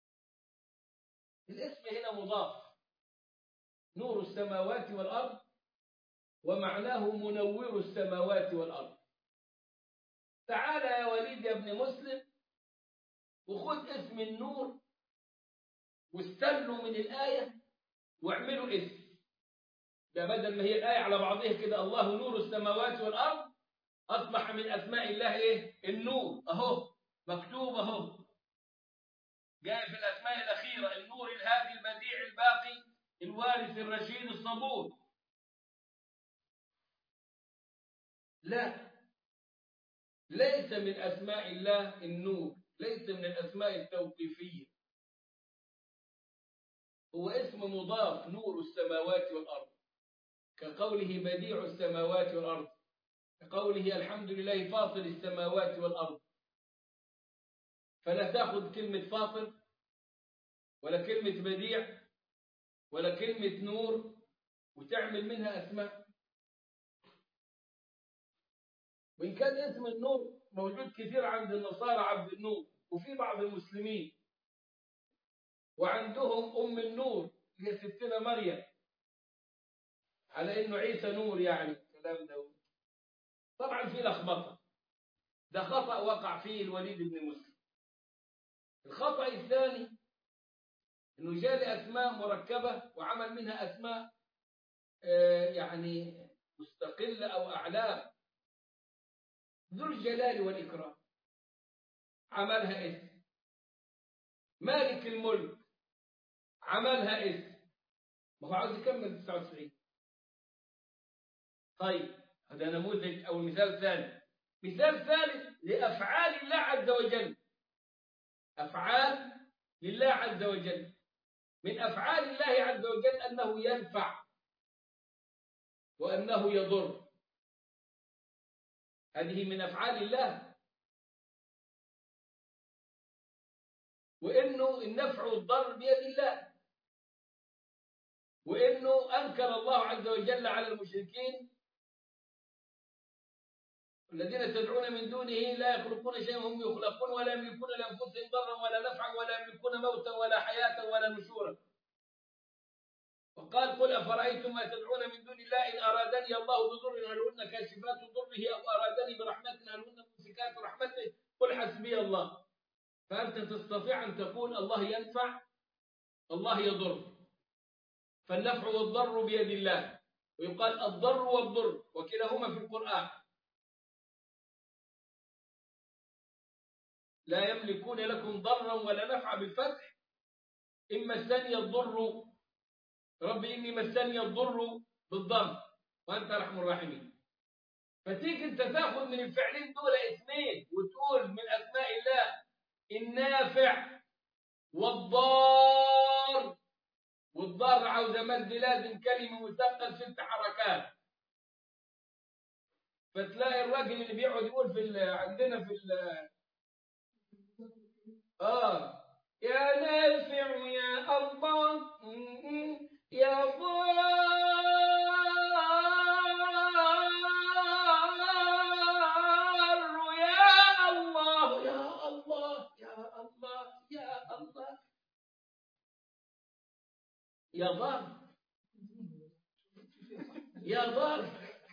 الاسم هنا مضاف، نور السماوات والأرض، ومعناه منور السماوات والأرض. تعال يا وليد يا ابن مسلم وخذ اسم النور واستلوا من الآية واعملوا اسم ده، بدل ما هي الآية على بعضها كده الله نور السماوات والأرض، أصبح من أسماء الله إيه؟ النور أهو مكتوب أهو جاء في الأسماء الأخيرة: النور الهادي البديع الباقي الوارث الرشيد الصبور. لا، ليس من أسماء الله النور، ليس من الأسماء التوقيفية، هو اسم مضاف: نور السماوات والأرض، كقوله بديع السماوات والأرض، كقوله الحمد لله فاطر السماوات والأرض. فلا تأخذ كلمة فاطر ولا كلمة بديع ولا كلمة نور وتعمل منها أسماء. وإن كان اسم النور موجود كثير عند النصارى عبد النور، وفي بعض المسلمين، وعندهم أم النور هي ستنا مريم، على إنه عيسى نور، يعني الكلام ده طبعا في لخبطة. ده خطأ وقع فيه الوليد بن مسلم. الخطأ الثاني إنه جاء لأسماء مركبة وعمل منها أسماء يعني مستقلة أو أعلام. ذو الجلال والإكرام عملها اسم، مالك الملك عملها اسم، ما هو عاوز يكمل 99. طيب هذا نموذج أو مثال ثاني. مثال ثالث لأفعال الله عز وجل، أفعال لله عز وجل. من أفعال الله عز وجل أنه ينفع وأنه يضر، هذه من أفعال الله. وإنه النفع والضر بيد الله، وإنه أنكر الله عز وجل على المشركين: الذين تدعون من دونه لا يخلقون شيئا وهم يخلقون ولا يملكون لأنفسهم ضرا ولا نفعا ولا يملكون موتا ولا حياة ولا نشورا. وقال: قل أفرأيتم ما تدعون من دون الله إن أرادني الله بضر هل هن كاشفات ضره أو أرادني برحمة هل هن ممسكات رحمته قل حسبي الله. فأنت تستطيع أن تقول الله ينفع الله يضر، فالنفع والضر بيد الله، ويقال الضر والضر وكلاهما في القرآن. لا يملكون لكم ضرا ولا نفعا بالفتح. إن مسني الضر ربي إني مسني الضر بالضم وأنت أرحم الراحمين. فتيجي أنت تاخذ من الفعلين دول اثنين وتقول من أسماء الله النافع والضار. والضار عاوزة مد لازم كلمة مثقل 6 حركات. فتلاقي الراجل اللي بيقعد يقول عندنا في يا نافع يا الله يا ضار يا الله يا الله يا الله يا الله يا ضار يا ضار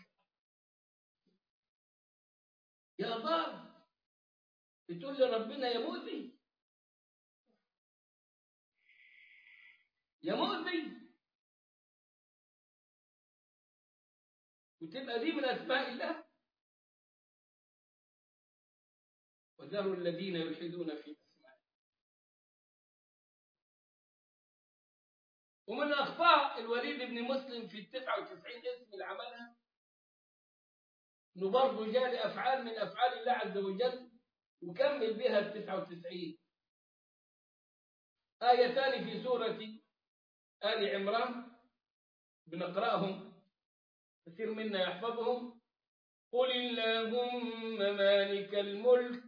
يا ضار. بتقول لربنا يا مؤذي يا مؤذي، وتبقى دي من أسماء الله. وذروا الذين يلحدون في أسمائه. ومن أخطاء الوليد بن مسلم في 99 اسم اللي عملها إنه برضه جاء لأفعال من أفعال الله عز وجل وكمل بها 99. آيتان في سورة آل عمران بنقرأهم كثير منا يحفظهم: قل اللهم مالك الملك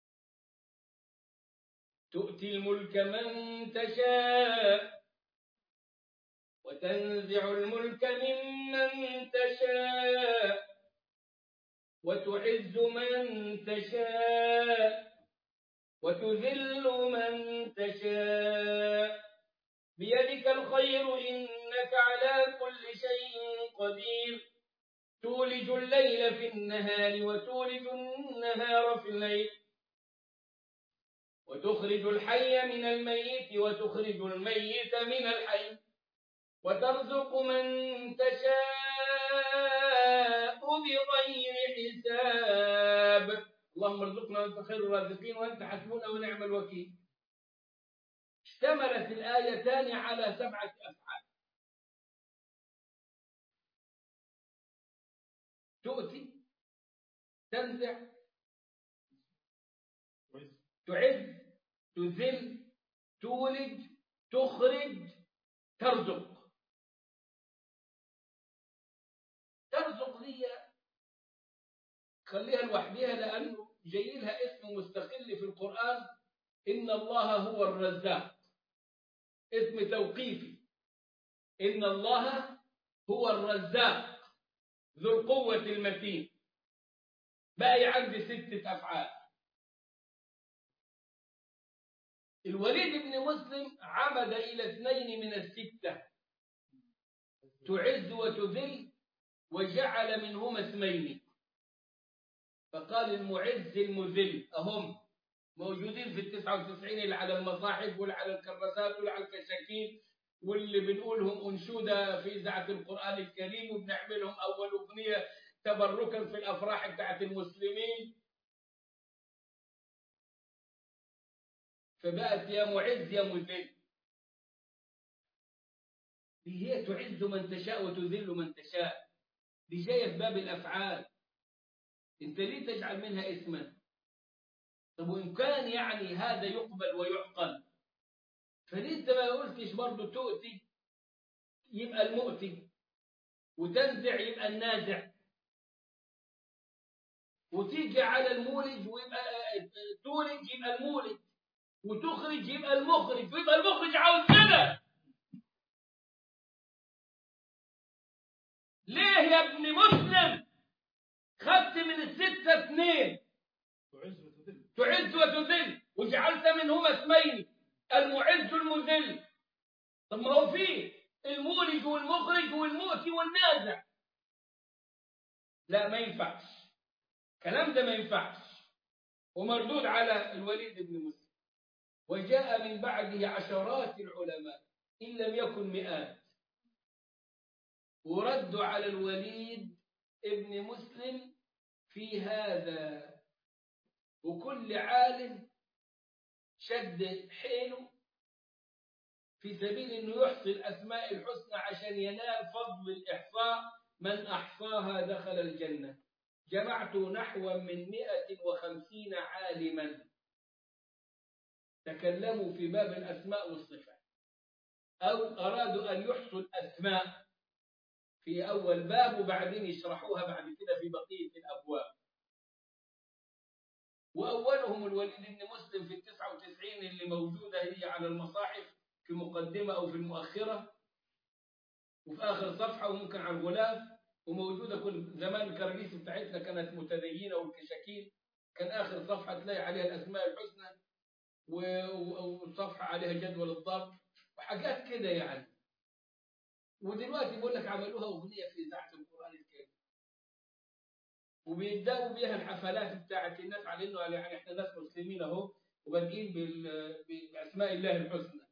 تؤتي الملك من تشاء وتنزع الملك ممن تشاء وتعز من تشاء وتذل من تشاء بيدك الخير إنك على كل شيء قدير تولج الليل في النهار وتولج النهار في الليل وتخرج الحي من الميت وتخرج الميت من الحي وترزق من تشاء بغير حساب. اللهم ارزقنا وانت خير الرازقين وانت حسبنا ونعم الوكيل. اشتملت الآيتان على 7 أفعال: تؤتي، تنزع، تعز، تذل، تولج، تخرج، ترزق. ترزق دي خليها لوحدها لأنه جاي لها اسم مستقل في القرآن: إن الله هو الرزاق، اسم توقيفي. إن الله هو الرزاق ذو القوة المتين. بقى عندي 6 أفعال. الوليد بن مسلم عمد إلى 2 من ال6: تعز وتذل، وجعل منهما اسمين، فقال المعز المذل. أهم موجودين في 99 اللي على المصاحف واللي على الكراسات واللي على الكشاكيل واللي بنقولهم أنشودة في إذاعة القرآن الكريم، وبنعملهم أول أغنية تبركا في الأفراح بتاعت المسلمين. فبقت يا معز يا مذل. دي هي تعز من تشاء وتذل من تشاء. دي جاية في باب الأفعال. أنت ليه تجعل منها اسما؟ طب وإن كان يعني هذا يقبل ويعقل، فليه أنت ما قلتش برضه تؤتي يبقى المؤتي، وتنزع يبقى النازع، وتيجي على المولج ويبقى تولج يبقى المولج، وتخرج يبقى المخرج، ويبقى المخرج عاوز كده؟ ليه يا ابن مسلم خدت من ال6 2: تعز وتذل، وجعلت منهما اسمين: المعز المذل؟ طب ما هو فيه المولج والمخرج والمؤتي والنازع. لا، ما ينفعش الكلام ده، ما ينفعش، ومردود على الوليد بن مسلم. وجاء من بعده عشرات العلماء إن لم يكن مئات، وردوا على الوليد ابن مسلم في هذا. وكل عالم شد حيله في سبيل انه يحصي الاسماء الحسنى عشان ينال فضل الاحصاء. من احصاها دخل الجنه. جمعت نحو من 150 عالما تكلموا في باب الاسماء والصفات، او ارادوا ان يحصوا الاسماء في اول باب وبعدين يشرحوها بعد كده في بقيه الابواب. واولهم الوليد بن مسلم في 99 اللي موجوده هي على المصاحف في مقدمة أو في المؤخرة وفي آخر صفحة وممكن على الغلاف، وموجودة كل زمان. الكراريس بتاعتنا كانت متدينة والكشاكيل كان آخر صفحة تلاقي عليها الأسماء الحسنى وصفحة عليها جدول الضرب وحاجات كده يعني. ودلوقتي بيقول لك عملوها أغنية في إذاعة القرآن الكريم، وبيبدأوا بيها الحفلات بتاعت الناس على إنه يعني إحنا ناس مسلمين أهو وبادئين بأسماء الله الحسنى.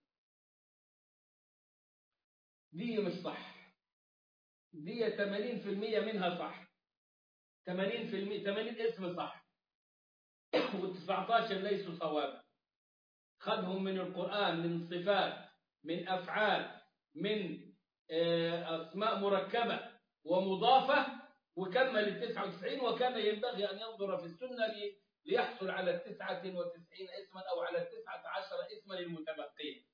دي مش صح. دي 80% منها صح، 80% 80 اسم صح و19 ليسوا صوابا. خذهم من القرآن، من صفات، من أفعال، من أسماء مركبة ومضافة، وكمل 99. وكان ينبغي أن ينظر في السنة ليحصل على 99 اسما أو على 19 اسما المتبقين.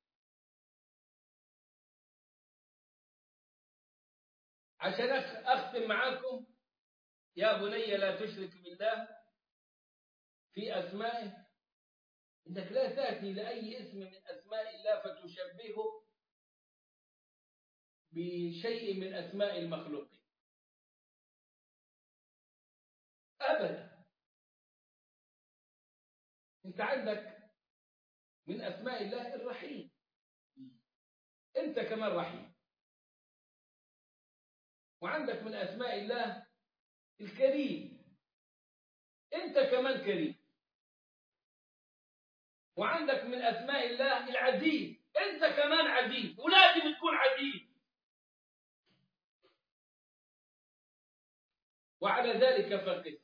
عشان أختم معاكم: يا بني لا تشرك بالله في أسمائه. إنك لا تأتي لأي اسم من أسماء الله فتشبهه بشيء من أسماء المخلوقين أبدا. أنت عندك من أسماء الله الرحيم، أنت كمان رحيم. وعندك من أسماء الله الكريم، أنت كمان كريم. وعندك من أسماء الله العزيز، أنت كمان عزيز ولازم تكون عزيز. وعلى ذلك فقس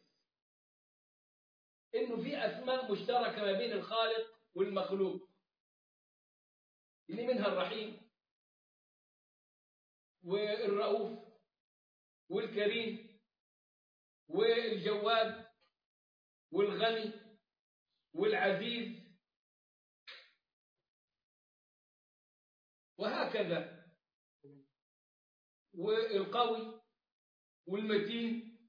إنه في أسماء مشتركة ما بين الخالق والمخلوق. اللي منها الرحيم والرؤوف والكريم والجواد والغني والعزيز وهكذا، والقوي والمتين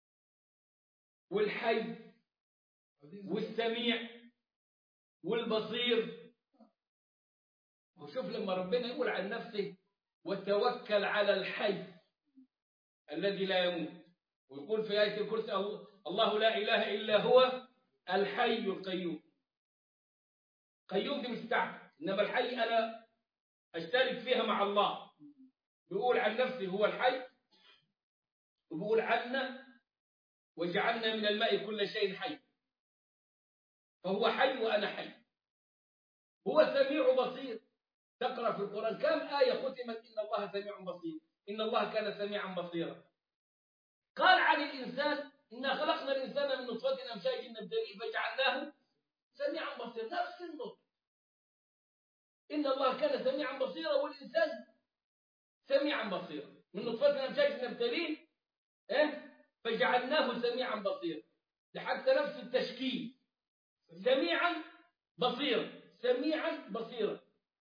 والحي والسميع والبصير. وشوف لما ربنا يقول عن نفسه وتوكل على الحي الذي لا يموت، ويقول في آية الكرسي الله لا إله إلا هو الحي القيوم. قيوم دي مستعد، إنما الحي أنا أشترك فيها مع الله. بيقول عن نفسه هو الحي، وبيقول عنا وجعلنا من الماء كل شيء حي، فهو حي وأنا حي. هو سميع بصير. تقرأ في القرآن كم آية ختمت إن الله سميع بصير، إن الله كان سميعا بصيرا. قال عن الإنسان إنا خلقنا الإنسان من نطفة أمشاج نبتليه فجعلناه سميعا بصيرا. نفس النطق، إن الله كان سميعا بصيرا، والإنسان سميعا بصيرا. من نطفة أمشاج نبتليه فجعلناه سميعا بصيرا، لحتى نفس التشكيل، سميعا بصيرا، سميعا بصيرا،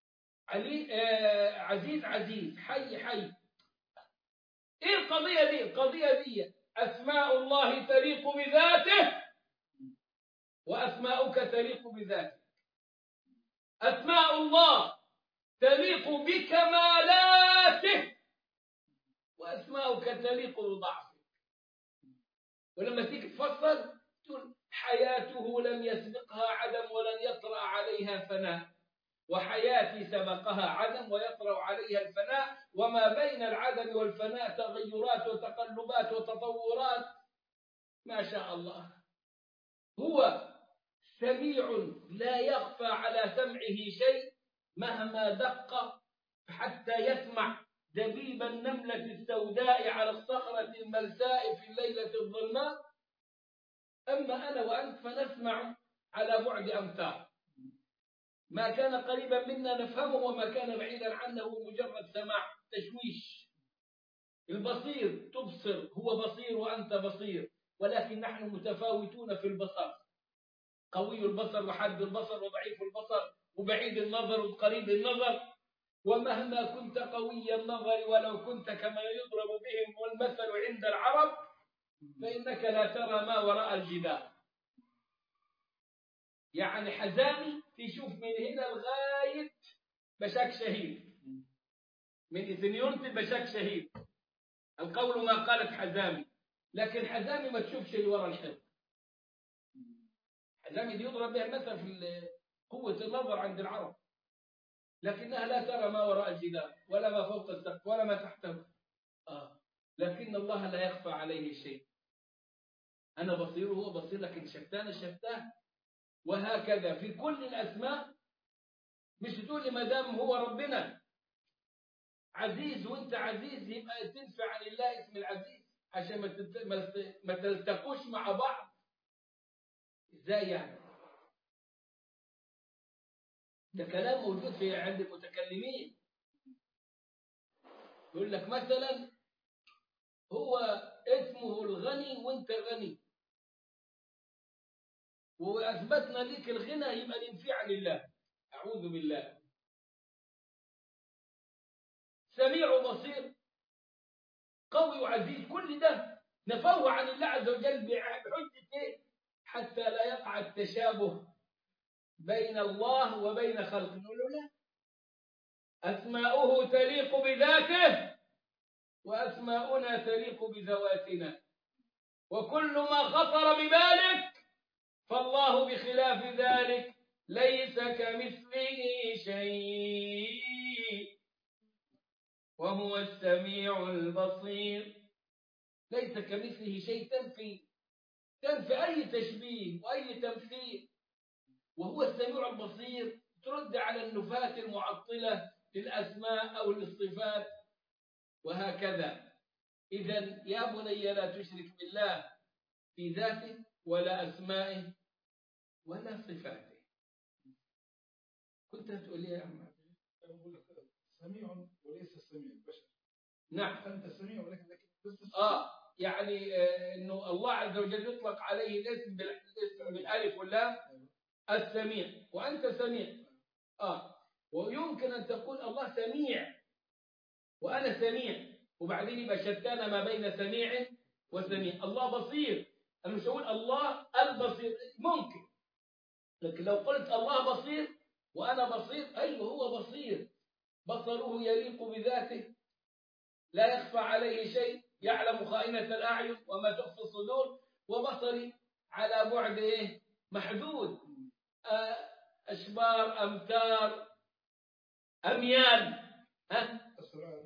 عزيز عزيز، حي حي. ايه القضية دي؟ القضية دي أسماء الله تليق بذاته وأسماؤك تليق بذاته. أسماء الله تليق بكمالاته وأسماؤك تليق بضعفه. ولما تيجي تفصل تقول حياته لم يسبقها عدم ولن يطرأ عليها فناء، وحياتي سبقها عدم ويطرأ عليها الفناء، وما بين العدم والفناء تغيرات وتقلبات وتطورات ما شاء الله. هو سميع لا يخفى على سمعه شيء مهما دق، حتى يسمع دبيب النملة السوداء على الصخرة الملساء في الليلة الظلماء. أما أنا وأنت فنسمع على بعد أمتار، ما كان قريبا منا نفهمه وما كان بعيدا عنه مجرد سماع تشويش. البصير تبصر، هو بصير وأنت بصير، ولكن نحن متفاوتون في البصر. قوي البصر وحاد البصر وضعيف البصر وبعيد النظر وقريب النظر. ومهما كنت قوي النظر ولو كنت كما يضرب بهم والمثل عند العرب فإنك لا ترى ما وراء الجدار. يعني حزامي تشوف من هنا لغاية بشاك شهيد، من إثنيونتي بشاك شهيد، القول ما قالت حزامي. لكن حزامي ما تشوفش اللي وراء الحيط. حزامي دي يضرب بها المثل في قوة النظر عند العرب، لكنها لا ترى ما وراء الجدار ولا ما فوق السقف ولا ما تحته. لكن الله لا يخفى عليه شيء. أنا بصير وهو بصير، لكن شتان الشتان. وهكذا في كل الأسماء. مش تقول لي ما دام هو ربنا عزيز وانت عزيز يبقى تنفع عن الله اسم العزيز عشان ما تلتقوش مع بعض. ازاي يعني؟ ده كلام موجود في عند المتكلمين. يقول لك مثلا هو اسمه الغني وانت غني، وأثبتنا لك الغنى يبقى ننفي عن الله. أعوذ بالله. سميع بصير قوي وعزيز، كل ده نفوه عن الله عز وجل بحجة ايه؟ حتى لا يقع التشابه بين الله وبين خلقه. نقول له لا، أسماؤه تليق بذاته وأسماؤنا تليق بذواتنا، وكل ما خطر ببالك فالله بخلاف ذلك ليس كمثله شيء وهو السميع البصير. ليس كمثله شيء تنفي أي تشبيه وأي تمثيل، وهو السميع البصير. ترد على النفاة المعطلة للأسماء أو للصفات وهكذا. إذن يا بني لا تشرك بالله في ذاته ولا أسمائه ولا صفاته. كنت هتقول لي يا عم يقول لك سميع وليس السميع البشر. نعم. أنت سميع ولكن بس يعني إنه الله عز وجل يطلق عليه الاسم بالألف واللام السميع، وأنت سميع. ويمكن أن تقول الله سميع وأنا سميع، وبعدين يبقى شتان ما بين سميع وسميع. الله بصير، أنا مش هقول الله البصير، ممكن، لكن لو قلت الله بصير وأنا بصير، أيوه هو بصير، بصره يليق بذاته، لا يخفى عليه شيء، يعلم خائنة الأعين وما تخفي الصدور، وبصري على بعد محدود، أشبار، أمتار، أميال، أسرار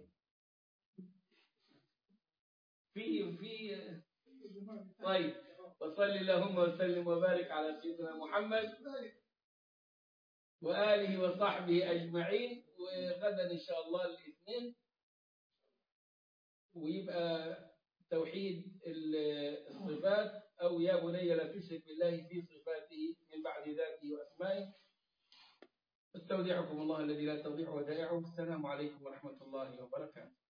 في طيب. وصل اللهم وسلم وبارك على سيدنا محمد وآله وصحبه أجمعين. وغدا إن شاء الله الاثنين، ويبقى توحيد الصفات، أو يا بني لا تشرك بالله في صفاته من بعد ذاته وأسمائه. استودعكم الله الذي لا تضيع ودائعه. السلام عليكم ورحمة الله وبركاته.